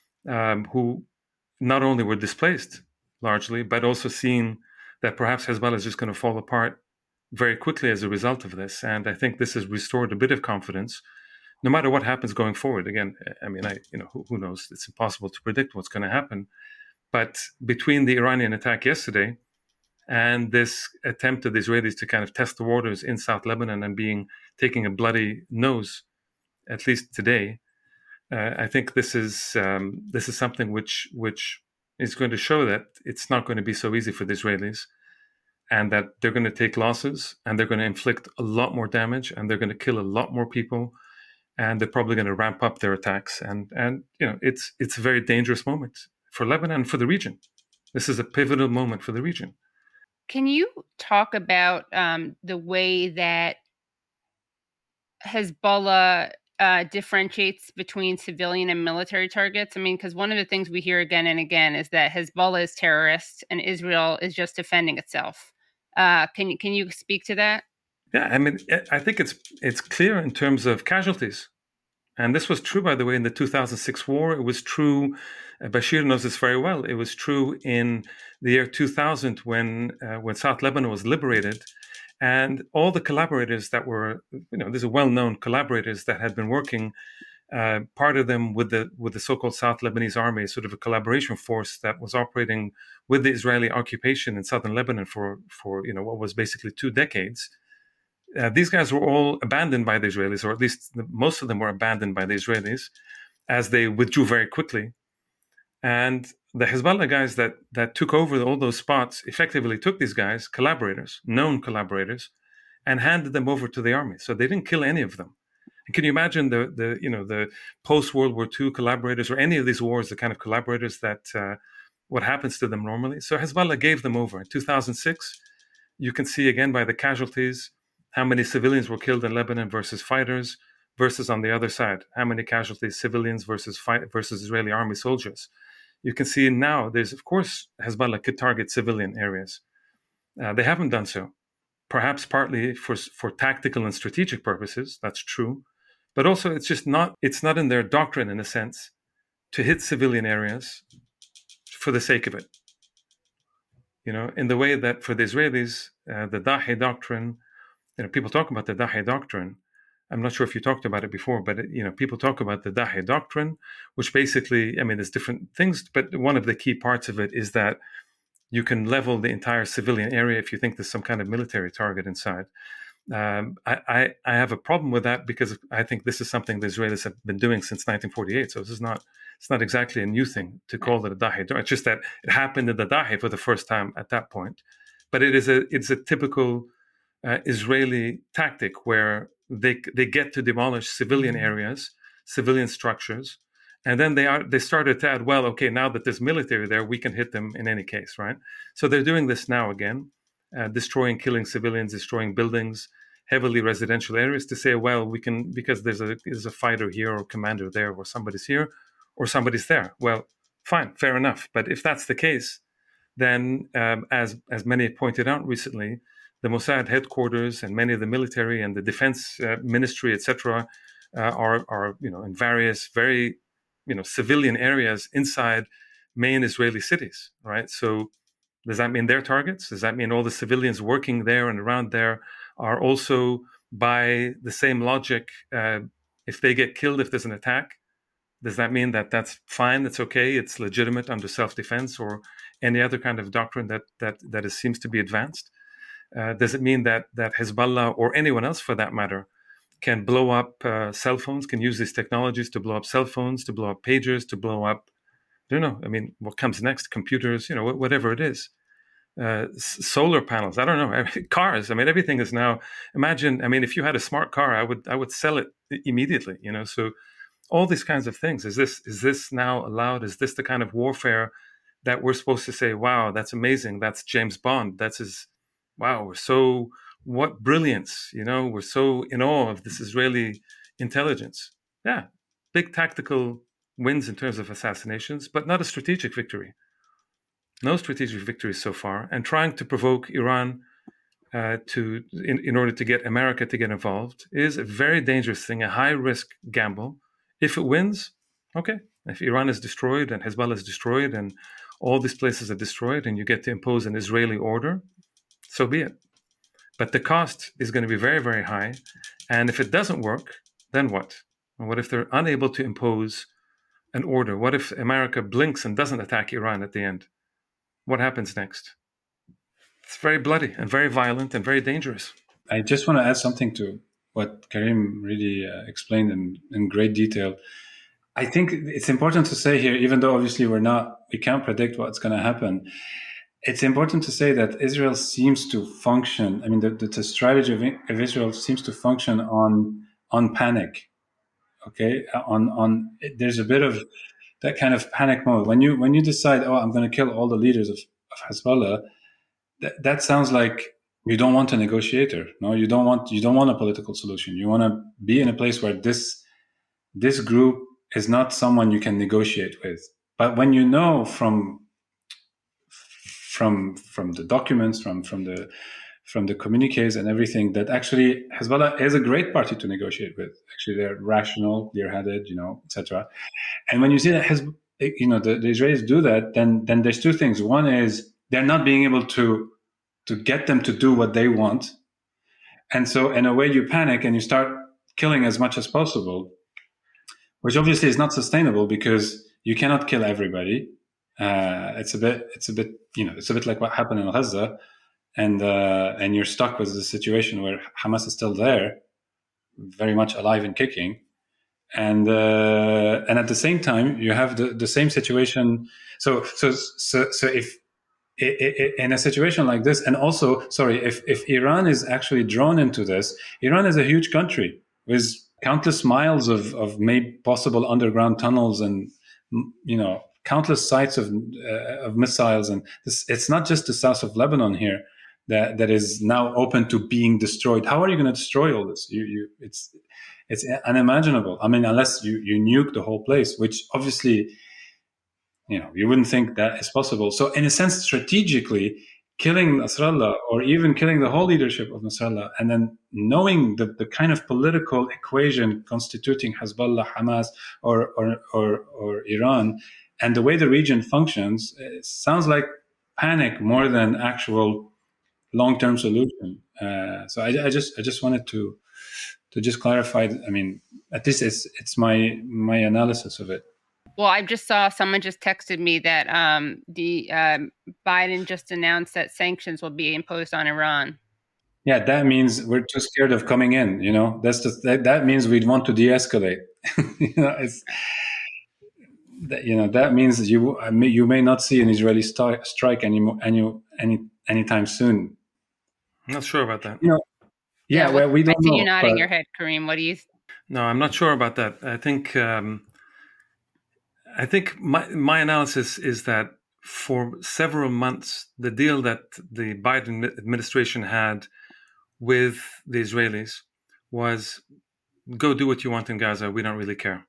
um, who not only were displaced largely, but also seeing that perhaps Hezbollah is just going to fall apart very quickly as a result of this. And I think this has restored a bit of confidence. no matter what happens going forward. Again, I mean, I you know who, who knows? It's impossible to predict what's going to happen. But between the Iranian attack yesterday and this attempt of the Israelis to kind of test the waters in South Lebanon and being taking a bloody nose, at least today, uh, I think this is um, this is something which which is going to show that it's not going to be so easy for the Israelis, and that they're going to take losses and they're going to inflict a lot more damage and they're going to kill a lot more people, and they're probably going to ramp up their attacks. And and you know it's it's a very dangerous moment for Lebanon and for the region. This is a pivotal moment for the region. Can you talk about um, the way that Hezbollah uh, differentiates between civilian and military targets? I mean, because one of the things we hear again and again is that Hezbollah is terrorist and Israel is just defending itself. Uh, can you can you speak to that? Yeah, I mean, I think it's it's clear in terms of casualties. And this was true, by the way, in the two thousand six war. It was true, uh, Bashir knows this very well. It was true in the year two thousand when uh, when South Lebanon was liberated. And all the collaborators that were, you know, these are well-known collaborators that had been working, uh, part of them with the with the so-called South Lebanese Army, sort of a collaboration force that was operating with the Israeli occupation in southern Lebanon for, for you know, what was basically two decades. Uh, these guys were all abandoned by the Israelis, or at least the, most of them were abandoned by the Israelis as they withdrew very quickly. And the Hezbollah guys that, that took over all those spots effectively took these guys, collaborators, known collaborators, and handed them over to the army. So they didn't kill any of them. And can you imagine the, the you know the post-World War Two collaborators or any of these wars, the kind of collaborators that uh, what happens to them normally? So Hezbollah gave them over. In two thousand six, you can see again by the casualties how many civilians were killed in Lebanon versus fighters, versus on the other side, how many casualties, civilians versus fight, versus Israeli army soldiers. You can see now there's, of course, Hezbollah could target civilian areas. Uh, they haven't done so, perhaps partly for for tactical and strategic purposes. That's true, but also it's just not it's not in their doctrine, in a sense, to hit civilian areas for the sake of it. You know, in the way that for the Israelis, uh, the Dahi doctrine. You know, people talk about the Dahi doctrine. I'm not sure if you talked about it before, but, it, you know, people talk about the Dahi doctrine, which basically, I mean, there's different things, but one of the key parts of it is that you can level the entire civilian area if you think there's some kind of military target inside. Um, I, I, I have a problem with that because I think this is something the Israelis have been doing since nineteen forty-eight. So this is not, it's not exactly a new thing to call it a Dahi doctrine. It's just that it happened in the Dahi for the first time at that point. But it is a, it's a typical Uh, Israeli tactic where they they get to demolish civilian areas, civilian structures, and then they are they started to add, well, okay, now that there's military there, we can hit them in any case, right? So they're doing this now again, uh, destroying, killing civilians, destroying buildings, heavily residential areas, to say, well, we can, because there's a there's a fighter here or commander there, or somebody's here, or somebody's there. Well, fine, fair enough. But if that's the case, then um, as as many pointed out recently, the Mossad headquarters and many of the military and the defense uh, ministry, et cetera, uh, are are you know in various very you know civilian areas inside main Israeli cities, right? So does that mean their targets? Does that mean all the civilians working there and around there are also, by the same logic, uh, if they get killed, if there's an attack, does that mean that that's fine, it's okay, it's legitimate under self-defense or any other kind of doctrine that that that is, seems to be advanced? Uh, does it mean that that Hezbollah or anyone else, for that matter, can blow up uh, cell phones, can use these technologies to blow up cell phones, to blow up pagers, to blow up, I don't know, I mean, what comes next? Computers, you know, whatever it is. Uh, s- solar panels, I don't know, cars. I mean, everything is now, imagine, I mean, if you had a smart car, I would I would sell it immediately, you know, so all these kinds of things. Is this is this now allowed? Is this the kind of warfare that we're supposed to say, wow, that's amazing, that's James Bond, that's his, wow, we're so, what brilliance, you know, we're so in awe of this Israeli intelligence. Yeah, big tactical wins in terms of assassinations, but not a strategic victory. No strategic victories so far. And trying to provoke Iran uh, to, in, in order to get America to get involved is a very dangerous thing, a high-risk gamble. If it wins, okay. If Iran is destroyed and Hezbollah is destroyed and all these places are destroyed and you get to impose an Israeli order, so be it. But the cost is going to be very, very high. And if it doesn't work, then what? What if they're unable to impose an order? What if America blinks and doesn't attack Iran at the end? What happens next? It's very bloody and very violent and very dangerous. I just want to add something to what Karim really uh, explained in, in great detail. I think it's important to say here, even though obviously we're not, we can't predict what's going to happen. It's important to say that Israel seems to function. I mean, the, the, the strategy of, of Israel seems to function on on panic. Okay, on on there's a bit of that kind of panic mode when you when you decide, oh, I'm going to kill all the leaders of, of Hezbollah. That, that sounds like you don't want a negotiator. No, you don't want you don't want a political solution. You want to be in a place where this this group is not someone you can negotiate with. But when you know from from from the documents, from from the from the communiques and everything, that actually Hezbollah is a great party to negotiate with. Actually, they're rational, clear-headed, you know, et cetera. And when you see that Hezbollah, you know, the, the Israelis do that, then then there's two things. One is they're not being able to to get them to do what they want, and so in a way you panic and you start killing as much as possible, which obviously is not sustainable because you cannot kill everybody. Uh, it's a bit, it's a bit, you know, it's a bit like what happened in Gaza, and uh, and you're stuck with the situation where Hamas is still there, very much alive and kicking, and uh, and at the same time you have the, the same situation. So so so so if in a situation like this, and also sorry, if if Iran is actually drawn into this, Iran is a huge country with countless miles of of maybe possible underground tunnels and, you know, countless sites of uh, of missiles, and this, it's not just the south of Lebanon here that that is now open to being destroyed. How are you going to destroy all this? You you it's it's unimaginable. I mean, unless you you nuke the whole place, which obviously, you know, you wouldn't think that is possible. So in a sense, strategically, killing Nasrallah or even killing the whole leadership of Nasrallah, and then knowing the, the kind of political equation constituting Hezbollah, Hamas, or or or, or Iran, and the way the region functions, it sounds like panic more than actual long-term solution. Uh, so I, I just I just wanted to to just clarify. I mean, at least it's it's my my analysis of it. Well, I just saw someone just texted me that um, the um, Biden just announced that sanctions will be imposed on Iran. Yeah, that means we're too scared of coming in. You know, that's just, that, that means we'd want to de-escalate. you know, it's that, you know that means you I may, you may not see an Israeli st- strike any any any anytime soon. I'm not sure about that. You know, yeah, yeah well, we don't I see know. you nodding but... your head, Karim. What do you? No, I'm not sure about that. I think. Um, I think my, my analysis is that for several months, the deal that the Biden administration had with the Israelis was go do what you want in Gaza. We don't really care.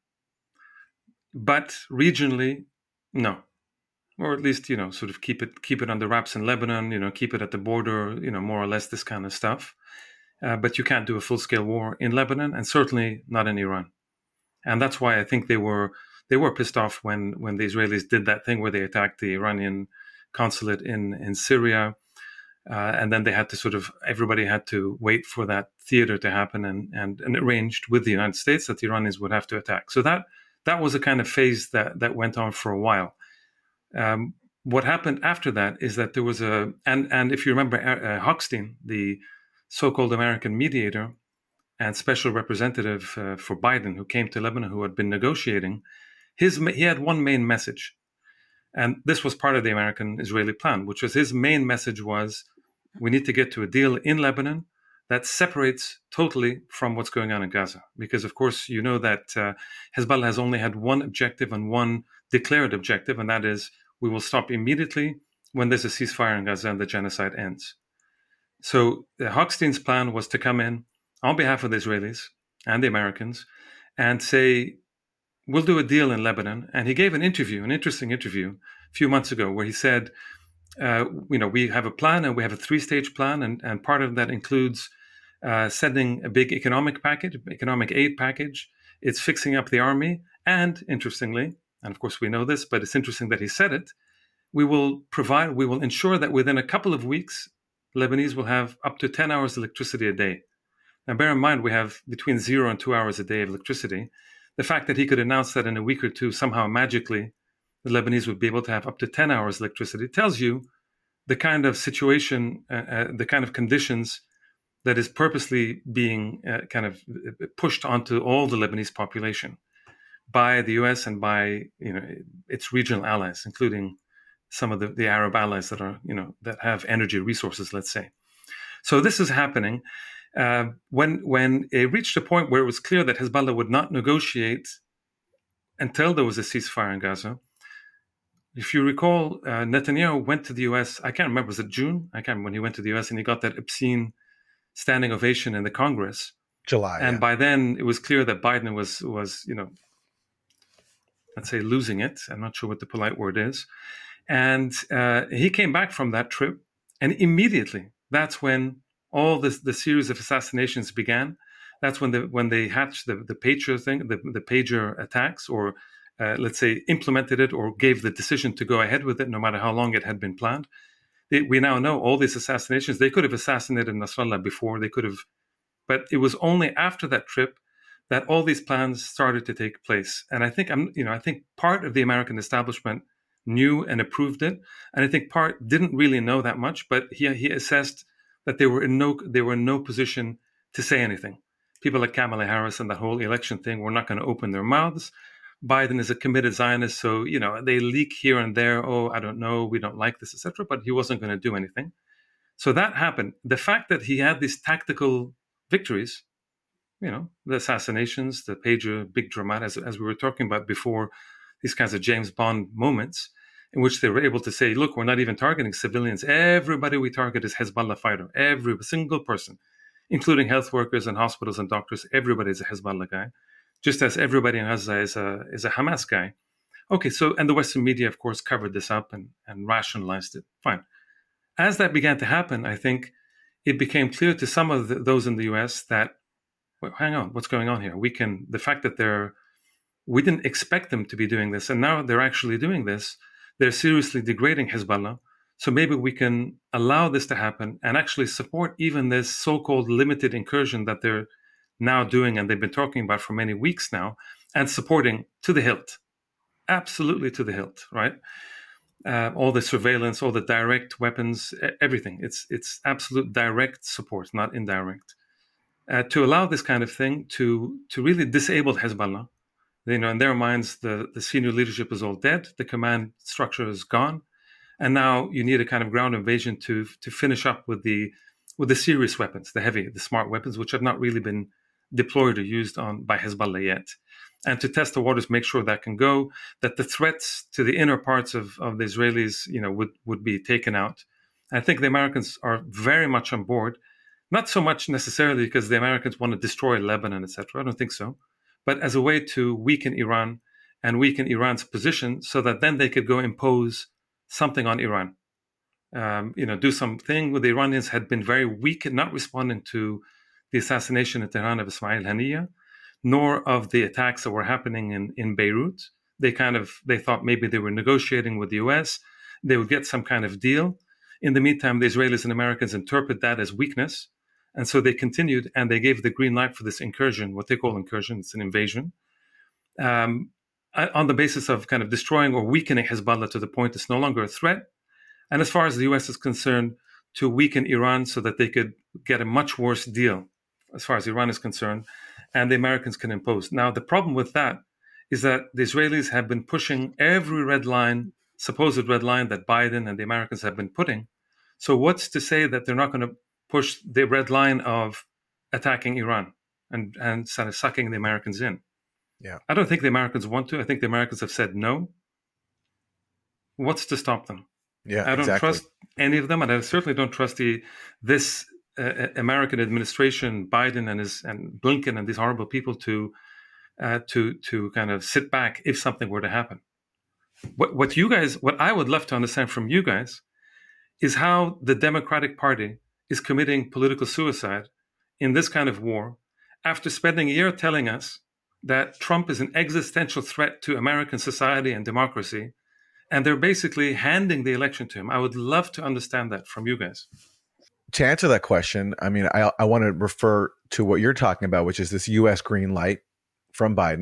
But regionally, no. Or at least, you know, sort of keep it keep it under wraps in Lebanon, you know, keep it at the border, you know, more or less this kind of stuff. Uh, but you can't do a full-scale war in Lebanon, and certainly not in Iran. And that's why I think they were... They were pissed off when, when the Israelis did that thing where they attacked the Iranian consulate in, in Syria. Uh, and then they had to sort of, everybody had to wait for that theater to happen and, and, and arranged with the United States that the Iranians would have to attack. So that that was a kind of phase that, that went on for a while. Um, what happened after that is that there was a, and, and if you remember uh, Hochstein, the so-called American mediator and special representative uh, for Biden who came to Lebanon, who had been negotiating, His, he had one main message, and this was part of the American-Israeli plan, which was his main message was we need to get to a deal in Lebanon that separates totally from what's going on in Gaza. Because, of course, you know that uh, Hezbollah has only had one objective and one declared objective, and that is we will stop immediately when there's a ceasefire in Gaza and the genocide ends. So uh, Hochstein's plan was to come in on behalf of the Israelis and the Americans and say, we'll do a deal in Lebanon. And he gave an interview, an interesting interview a few months ago where he said, uh, you know, we have a plan and we have a three-stage plan. And, and part of that includes uh, sending a big economic package, economic aid package. It's fixing up the army. And interestingly, and of course we know this, but it's interesting that he said it, we will provide, we will ensure that within a couple of weeks, Lebanese will have up to ten hours electricity a day. Now, bear in mind, we have between zero and two hours a day of electricity. the fact that he could announce that in a week or two, somehow magically, the Lebanese would be able to have up to ten hours electricity, tells you the kind of situation, uh, uh, the kind of conditions that is purposely being uh, kind of pushed onto all the Lebanese population by the U S and by, you know, its regional allies, including some of the, the Arab allies that are, you know, that have energy resources, let's say. So this is happening uh, when when it reached a point where it was clear that Hezbollah would not negotiate until there was a ceasefire in Gaza. If you recall, uh, Netanyahu went to the U S, I can't remember, was it June? I can't remember when he went to the U S and he got that obscene standing ovation in the Congress. July. And yeah. by then it was clear that Biden was, was, you know, let's say losing it. I'm not sure what the polite word is. And uh, he came back from that trip, and immediately that's when all this, the series of assassinations began. That's when the when they hatched the, the pager thing, the, the pager attacks, or uh, let's say implemented it or gave the decision to go ahead with it, no matter how long it had been planned. They, we now know all these assassinations. They could have assassinated Nasrallah before. They could have, but it was only after that trip that all these plans started to take place. And I think I'm, you know, I think part of the American establishment knew and approved it, and I think part didn't really know that much. But he he assessed that they were in no they were in no position to say anything. People like Kamala Harris and the whole election thing were not going to open their mouths. Biden is a committed Zionist, so you know they leak here and there. Oh, I don't know, we don't like this, et cetera. But he wasn't going to do anything. So that happened. The fact that he had these tactical victories, you know, the assassinations, the pager, big dramatic, as, as we were talking about before, these kinds of James Bond moments in which they were able to say, look, we're not even targeting civilians. Everybody we target is Hezbollah fighter. Every single person, including health workers and hospitals and doctors, everybody is a Hezbollah guy, just as everybody in Gaza is a, is a Hamas guy. Okay, so, and the Western media, of course, covered this up and, and rationalized it. Fine. As that began to happen, I think it became clear to some of the, those in the U S that, well, hang on, what's going on here? We can, the fact that they're, we didn't expect them to be doing this, and now they're actually doing this. They're seriously degrading Hezbollah. So maybe we can allow this to happen and actually support even this so-called limited incursion that they're now doing and they've been talking about for many weeks now, and supporting to the hilt, absolutely to the hilt, right? Uh, all the surveillance, all the direct weapons, everything. It's it's absolute direct support, not indirect. Uh, to allow this kind of thing to to really disable Hezbollah. You know, in their minds, the, the senior leadership is all dead. The command structure is gone, and now you need a kind of ground invasion to to finish up with the with the serious weapons, the heavy, the smart weapons, which have not really been deployed or used on by Hezbollah yet, and to test the waters, make sure that can go. That the threats to the inner parts of, of the Israelis, you know, would would be taken out. I think the Americans are very much on board, not so much necessarily because the Americans want to destroy Lebanon, et cetera. I don't think so. But as a way to weaken Iran and weaken Iran's position so that then they could go impose something on Iran. Um, you know, do something where the Iranians had been very weak in not responding to the assassination in Tehran of Ismail Haniyeh, nor of the attacks that were happening in, in Beirut. They kind of, they thought maybe they were negotiating with the U S. They would get some kind of deal. In the meantime, the Israelis and Americans interpret that as weakness. And so they continued, and they gave the green light for this incursion, what they call incursion. It's an invasion, um, on the basis of kind of destroying or weakening Hezbollah to the point it's no longer a threat. And as far as the U S is concerned, to weaken Iran so that they could get a much worse deal, as far as Iran is concerned, and the Americans can impose. Now, the problem with that is that the Israelis have been pushing every red line, supposed red line that Biden and the Americans have been putting. So what's to say that they're not going to push the red line of attacking Iran and, and sort of sucking the Americans in? Yeah. I don't think the Americans want to. I think the Americans have said no. What's to stop them? Yeah, I don't exactly. trust any of them, and I certainly don't trust the this uh, American administration, Biden and his and Blinken and these horrible people to uh, to to kind of sit back if something were to happen. What what you guys, what I would love to understand from you guys, is how the Democratic Party is committing political suicide in this kind of war after spending a year telling us that Trump is an existential threat to American society and democracy, and they're basically handing the election to him. I would love to understand that from you guys. To answer that question, I mean, I, I want to refer to what you're talking about, which is this U S green light from Biden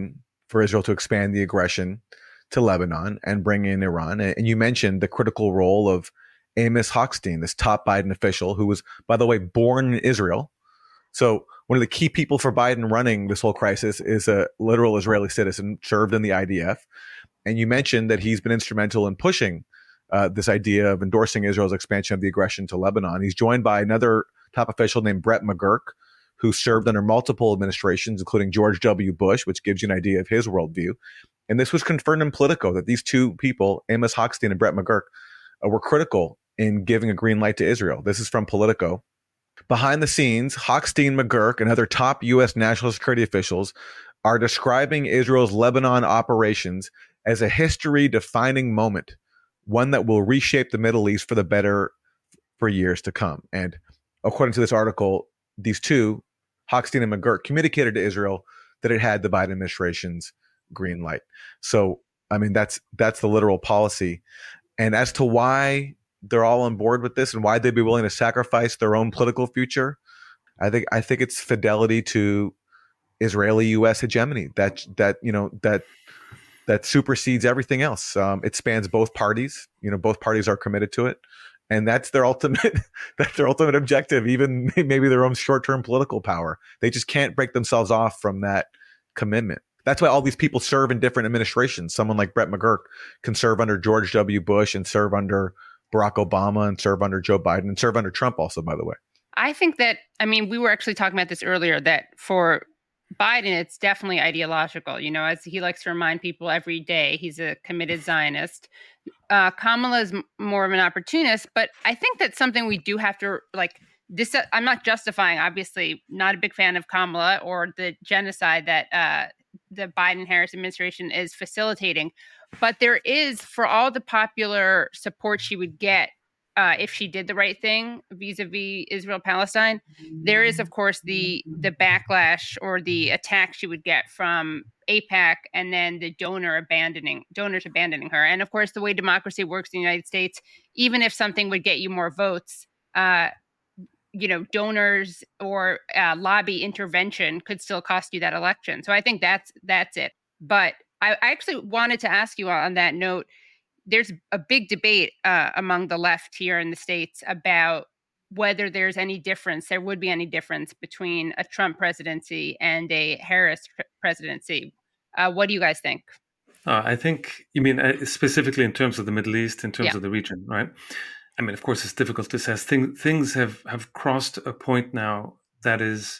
for Israel to expand the aggression to Lebanon and bring in Iran. And you mentioned the critical role of Amos Hochstein, this top Biden official who was, by the way, born in Israel. So one of the key people for Biden running this whole crisis is a literal Israeli citizen, served in the I D F. And you mentioned that he's been instrumental in pushing uh, this idea of endorsing Israel's expansion of the aggression to Lebanon. He's joined by another top official named Brett McGurk, who served under multiple administrations, including George W. Bush, which gives you an idea of his worldview. And this was confirmed in Politico that these two people, Amos Hochstein and Brett McGurk, uh, were critical in giving a green light to Israel. This is from Politico. Behind the scenes, Hochstein, McGurk, and other top U S national security officials are describing Israel's Lebanon operations as a history-defining moment, one that will reshape the Middle East for the better for years to come. And according to this article, these two, Hochstein and McGurk, communicated to Israel that it had the Biden administration's green light. So, I mean, that's that's the literal policy. And as to why they're all on board with this and why they'd be willing to sacrifice their own political future, I think I think it's fidelity to Israeli U S hegemony that that you know that that supersedes everything else. Um, it spans both parties. You know, both parties are committed to it, and that's their ultimate that's their ultimate objective. Even maybe their own short-term political power. They just can't break themselves off from that commitment. That's why all these people serve in different administrations. Someone like Brett McGurk can serve under George W. Bush and serve under Barack Obama and serve under Joe Biden and serve under Trump also, by the way. I think that, I mean, we were actually talking about this earlier, that for Biden, it's definitely ideological. You know, as he likes to remind people every day, he's a committed Zionist. Uh, Kamala is m- more of an opportunist, but I think that's something we do have to, like, this. Uh, I'm not justifying, obviously, not a big fan of Kamala or the genocide that uh, the Biden-Harris administration is facilitating. But there is, for all the popular support she would get uh, if she did the right thing vis-a-vis Israel-Palestine, there is, of course, the the backlash or the attack she would get from AIPAC and then the donor abandoning donors abandoning her. And of course, the way democracy works in the United States, even if something would get you more votes, uh, you know, donors or uh, lobby intervention could still cost you that election. So I think that's that's it. But I, I actually wanted to ask you on that note, there's a big debate uh, among the left here in the States about whether there's any difference, there would be any difference between a Trump presidency and a Harris presidency. Uh, what do you guys think? Uh, I think, you mean uh, specifically in terms of the Middle East, in terms yeah. of the region, right? I mean, of course, it's difficult to assess. Things, things have, have crossed a point now that is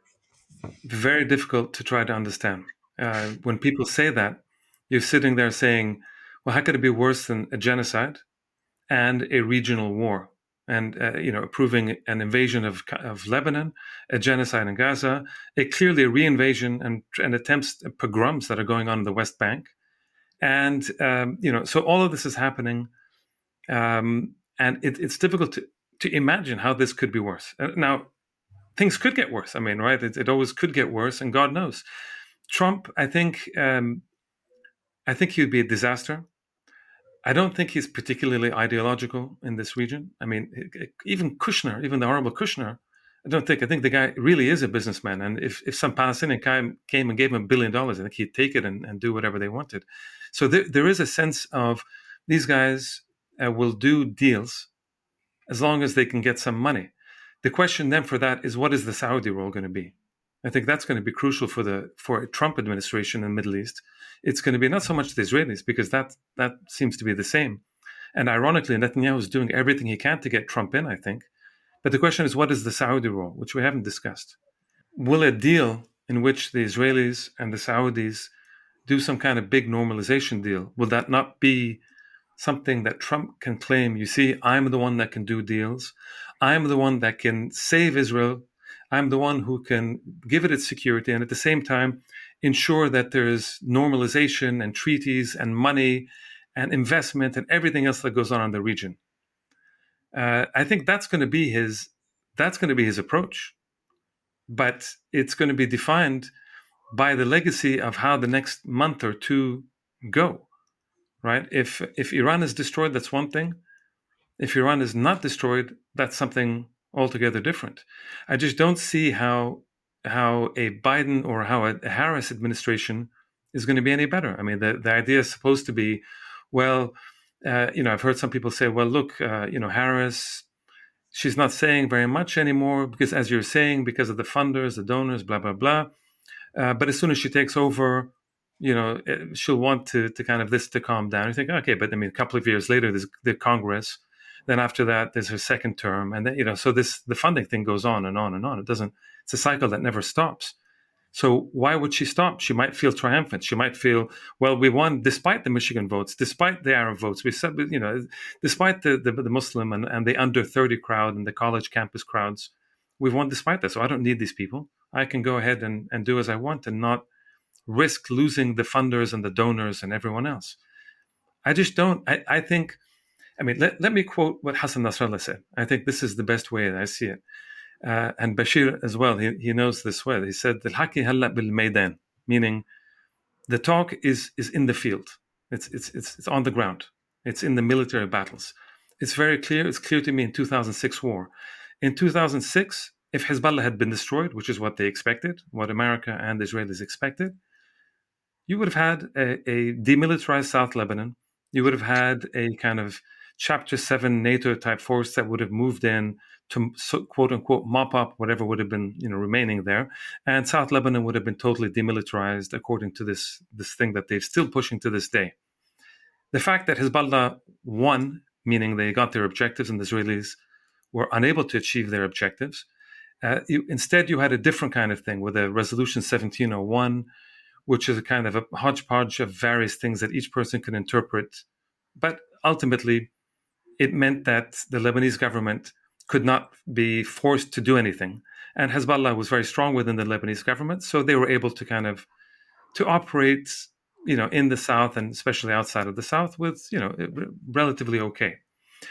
very difficult to try to understand. Uh, when people say that, you're sitting there saying, well, how could it be worse than a genocide and a regional war? And, uh, you know, approving an invasion of of Lebanon, a genocide in Gaza, a clearly a reinvasion and, and attempts, pogroms that are going on in the West Bank. And, um, you know, so all of this is happening. Um, and it, it's difficult to, to imagine how this could be worse. Uh, now, things could get worse. I mean, right? It, it always could get worse, and God knows. Trump, I think, um, I think he would be a disaster. I don't think he's particularly ideological in this region. I mean, even Kushner, even the Honorable Kushner, I don't think, I think the guy really is a businessman. And if, if some Palestinian guy came and gave him a billion dollars, I think he'd take it and, and do whatever they wanted. So there, there is a sense of these guys uh, will do deals as long as they can get some money. The question then for that is, what is the Saudi role going to be? I think that's going to be crucial for the for a Trump administration in the Middle East. It's going to be not so much the Israelis, because that that seems to be the same. And ironically, Netanyahu is doing everything he can to get Trump in, I think. But the question is, what is the Saudi role, which we haven't discussed? Will a deal in which the Israelis and the Saudis do some kind of big normalization deal, will that not be something that Trump can claim, you see, I'm the one that can do deals. I'm the one that can save Israel. I'm the one who can give it its security and at the same time ensure that there is normalization and treaties and money and investment and everything else that goes on in the region. Uh, I think that's going to be his. That's going to be his approach, but it's going to be defined by the legacy of how the next month or two go. Right? If if Iran is destroyed, that's one thing. If Iran is not destroyed, that's something altogether different. I just don't see how how a Biden or how a Harris administration is going to be any better. I mean, the, the idea is supposed to be, well, uh, you know, I've heard some people say, well, look, uh, you know, Harris, she's not saying very much anymore because, as you're saying, because of the funders, the donors, blah, blah, blah. Uh, but as soon as she takes over, you know, she'll want to to kind of this to calm down. You think, okay, but I mean, a couple of years later, there's the Congress. Then after that, there's her second term. And then, you know, so this, the funding thing goes on and on and on. It doesn't, it's a cycle that never stops. So why would she stop? She might feel triumphant. She might feel, well, we won despite the Michigan votes, despite the Arab votes. We said, you know, despite the, the, the Muslim and, and the under thirty crowd and the college campus crowds, we've won despite that. So I don't need these people. I can go ahead and, and do as I want and not risk losing the funders and the donors and everyone else. I just don't, I, I think, I mean, let, let me quote what Hassan Nasrallah said. I think this is the best way that I see it. Uh, and Bashir as well, he, he knows this well. He said, "Al-haki halla bil maidan," meaning the talk is is in the field. It's it's it's it's on the ground. It's in the military battles. It's very clear. It's clear to me in two thousand six war. In two thousand six, if Hezbollah had been destroyed, which is what they expected, what America and the Israelis expected, you would have had a, a demilitarized South Lebanon. You would have had a kind of Chapter seven NATO type force that would have moved in to quote unquote mop up whatever would have been, you know, remaining there, and South Lebanon would have been totally demilitarized according to this this thing that they're still pushing to this day. The fact that Hezbollah won, meaning they got their objectives and the Israelis were unable to achieve their objectives, uh, you, instead you had a different kind of thing with a Resolution seventeen oh one, which is a kind of a hodgepodge of various things that each person can interpret, but ultimately it meant that the Lebanese government could not be forced to do anything. And Hezbollah was very strong within the Lebanese government, so they were able to kind of to operate, you know, in the south and especially outside of the south with, you know, relatively okay.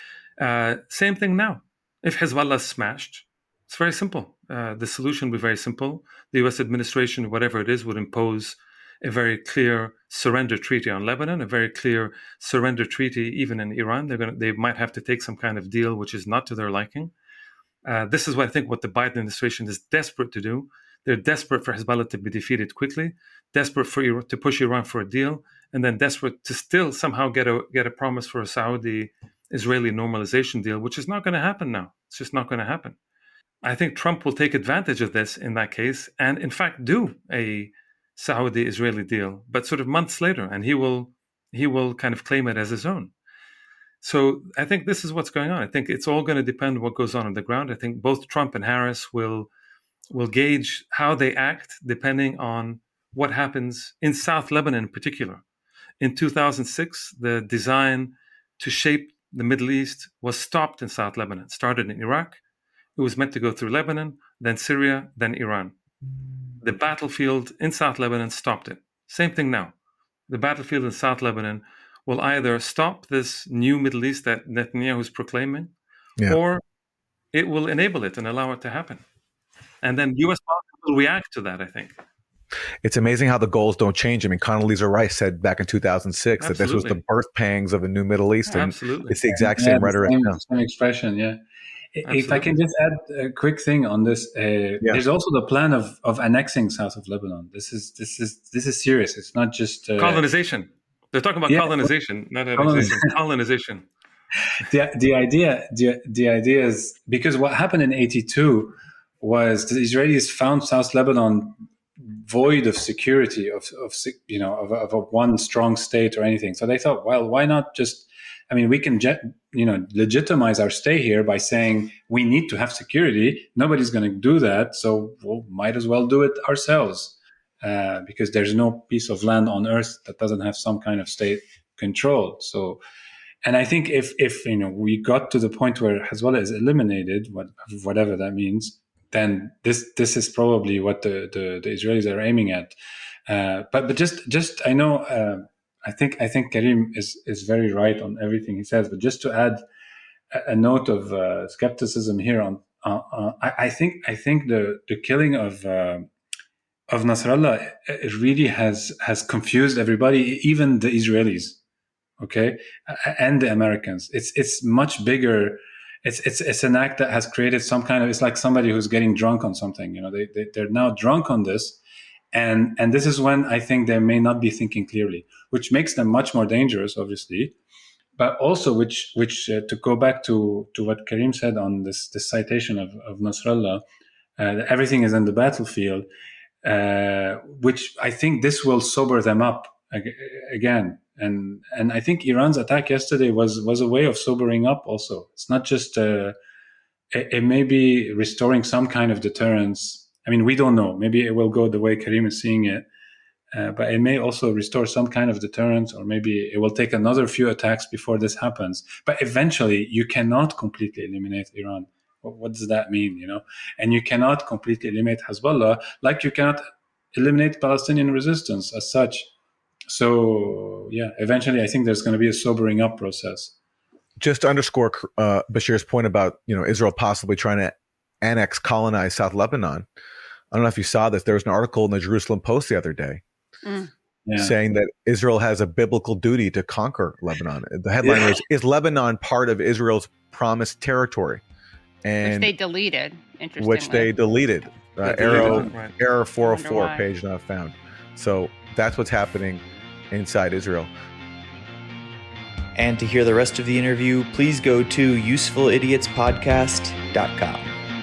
Uh, same thing now. If Hezbollah smashed, it's very simple. Uh, the solution would be very simple. The U S administration, whatever it is, would impose a very clear surrender treaty on Lebanon, a very clear surrender treaty even in Iran. They're going to, they might have to take some kind of deal which is not to their liking. Uh, this is what I think what the Biden administration is desperate to do. They're desperate for Hezbollah to be defeated quickly, desperate for Iran, to push Iran for a deal, and then desperate to still somehow get a get a promise for a Saudi-Israeli normalization deal, which is not going to happen now. It's just not going to happen. I think Trump will take advantage of this in that case and, in fact, do a Saudi-Israeli deal, but sort of months later, and he will he will kind of claim it as his own. So I think this is what's going on. I think it's all going to depend on what goes on on the ground. I think both Trump and Harris will will gauge how they act depending on what happens in South Lebanon in particular. In two thousand six, the design to shape the Middle East was stopped in South Lebanon. It started in Iraq. It was meant to go through Lebanon, then Syria, then Iran. The battlefield in South Lebanon stopped it. Same thing now. The battlefield in South Lebanon will either stop this new Middle East that Netanyahu is proclaiming, yeah. or it will enable it and allow it to happen. And then U S will react to that, I think. It's amazing how the goals don't change. I mean, Condoleezza Rice said back in two thousand six Absolutely. That this was the birth pangs of a new Middle East. And Absolutely. It's the exact yeah, same the rhetoric. Same, now. same expression, yeah. Absolutely. If I can just add a quick thing on this, uh, yeah. there's also the plan of, of annexing south of Lebanon. This is this is this is serious. It's not just uh, colonization. They're talking about yeah, colonization, not annexation. Colonization. the the idea the the idea is because what happened in eighty-two was the Israelis found South Lebanon void of security of of you know of, of a one strong state or anything. So they thought, well, why not just I mean, we can, you know, legitimize our stay here by saying we need to have security. Nobody's going to do that, so we might as well do it ourselves, uh, because there's no piece of land on earth that doesn't have some kind of state control. So, and I think if if you know we got to the point where Hezbollah is eliminated, what, whatever that means, then this this is probably what the the, the Israelis are aiming at. Uh, but but just just I know. Uh, I think I think Karim is, is very right on everything he says. But just to add a, a note of uh, skepticism here, on uh, uh, I, I think I think the, the killing of uh, of Nasrallah it really has has confused everybody, even the Israelis, okay, and the Americans. It's it's much bigger. It's it's it's an act that has created some kind of. It's like somebody who's getting drunk on something. You know, they, they they're now drunk on this. And and this is when I think they may not be thinking clearly, which makes them much more dangerous, obviously. But also, which which uh, to go back to, to what Karim said on this, this citation of, of Nasrallah, uh, that everything is in the battlefield, uh, which I think this will sober them up ag- again. And and I think Iran's attack yesterday was, was a way of sobering up also. It's not just, uh, it, it may be restoring some kind of deterrence. I mean, we don't know. Maybe it will go the way Karim is seeing it. Uh, but it may also restore some kind of deterrence, or maybe it will take another few attacks before this happens. But eventually, you cannot completely eliminate Iran. What, what does that mean, you know? And you cannot completely eliminate Hezbollah, like you cannot eliminate Palestinian resistance as such. So, yeah, eventually, I think there's going to be a sobering up process. Just to underscore uh, Bashir's point about, you know, Israel possibly trying to annex, colonize South Lebanon. I don't know if you saw this. There was an article in the Jerusalem Post the other day Mm. Yeah. saying that Israel has a biblical duty to conquer Lebanon. The headline Yeah. was, is Lebanon part of Israel's promised territory? And Which they deleted, interestingly. which they deleted. Uh, They arrow, deleted it, right. error four oh Wonder four, why. page not found. So that's what's happening inside Israel. And to hear the rest of the interview, please go to useful idiots podcast dot com.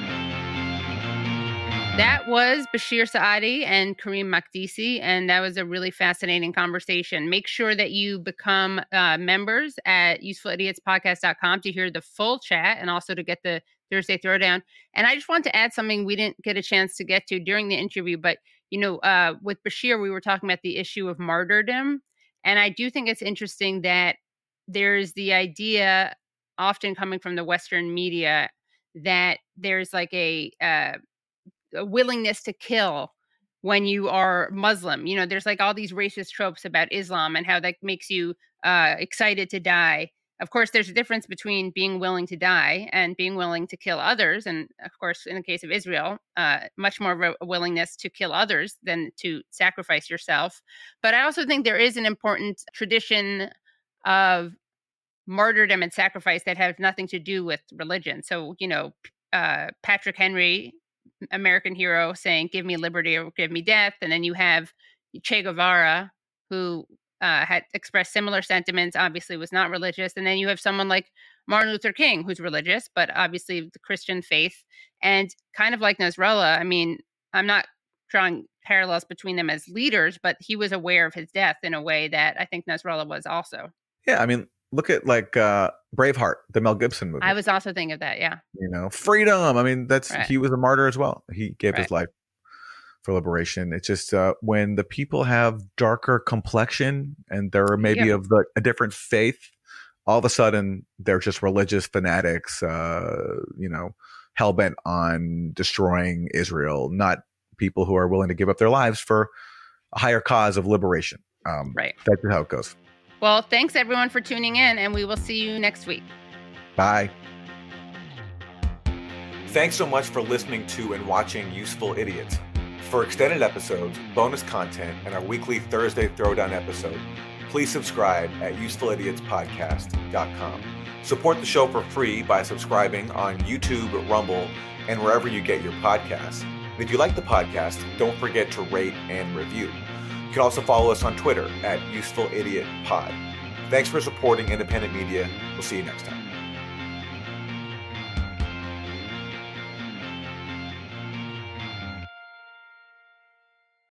That was Bashir Saadi and Karim Makdisi, and that was a really fascinating conversation. Make sure that you become uh, members at useful idiots podcast dot com to hear the full chat and also to get the Thursday Throwdown. And I just want to add something we didn't get a chance to get to during the interview, but, you know, uh, with Bashir, we were talking about the issue of martyrdom. And I do think it's interesting that there's the idea, often coming from the Western media, that there's like a... Uh, a willingness to kill when you are Muslim. You know, there's like all these racist tropes about Islam and how that makes you uh, excited to die. Of course, there's a difference between being willing to die and being willing to kill others. And of course, in the case of Israel, uh, much more of a willingness to kill others than to sacrifice yourself. But I also think there is an important tradition of martyrdom and sacrifice that have nothing to do with religion. So, you know, uh, Patrick Henry, American hero, saying, give me liberty or give me death. And then you have Che Guevara, who uh, had expressed similar sentiments, obviously was not religious. And then you have someone like Martin Luther King, who's religious, but obviously the Christian faith. And kind of like Nasrallah, I mean, I'm not drawing parallels between them as leaders, but he was aware of his death in a way that I think Nasrallah was also. Yeah, I mean, look at like uh, Braveheart, the Mel Gibson movie. I was also thinking of that, yeah. You know, freedom. I mean, that's Right. he was a martyr as well. He gave Right. his life for liberation. It's just uh, when the people have darker complexion and they're maybe Yeah. of the, a different faith, all of a sudden they're just religious fanatics, uh, you know, hell-bent on destroying Israel, not people who are willing to give up their lives for a higher cause of liberation. Um, Right. That's how it goes. Well, thanks everyone for tuning in, and we will see you next week. Bye. Thanks so much for listening to and watching Useful Idiots. For extended episodes, bonus content, and our weekly Thursday Throwdown episode, please subscribe at useful idiots podcast dot com. Support the show for free by subscribing on YouTube, Rumble, and wherever you get your podcasts. And if you like the podcast, don't forget to rate and review. You can also follow us on Twitter at useful idiot pod. Thanks for supporting independent media. We'll see you next time.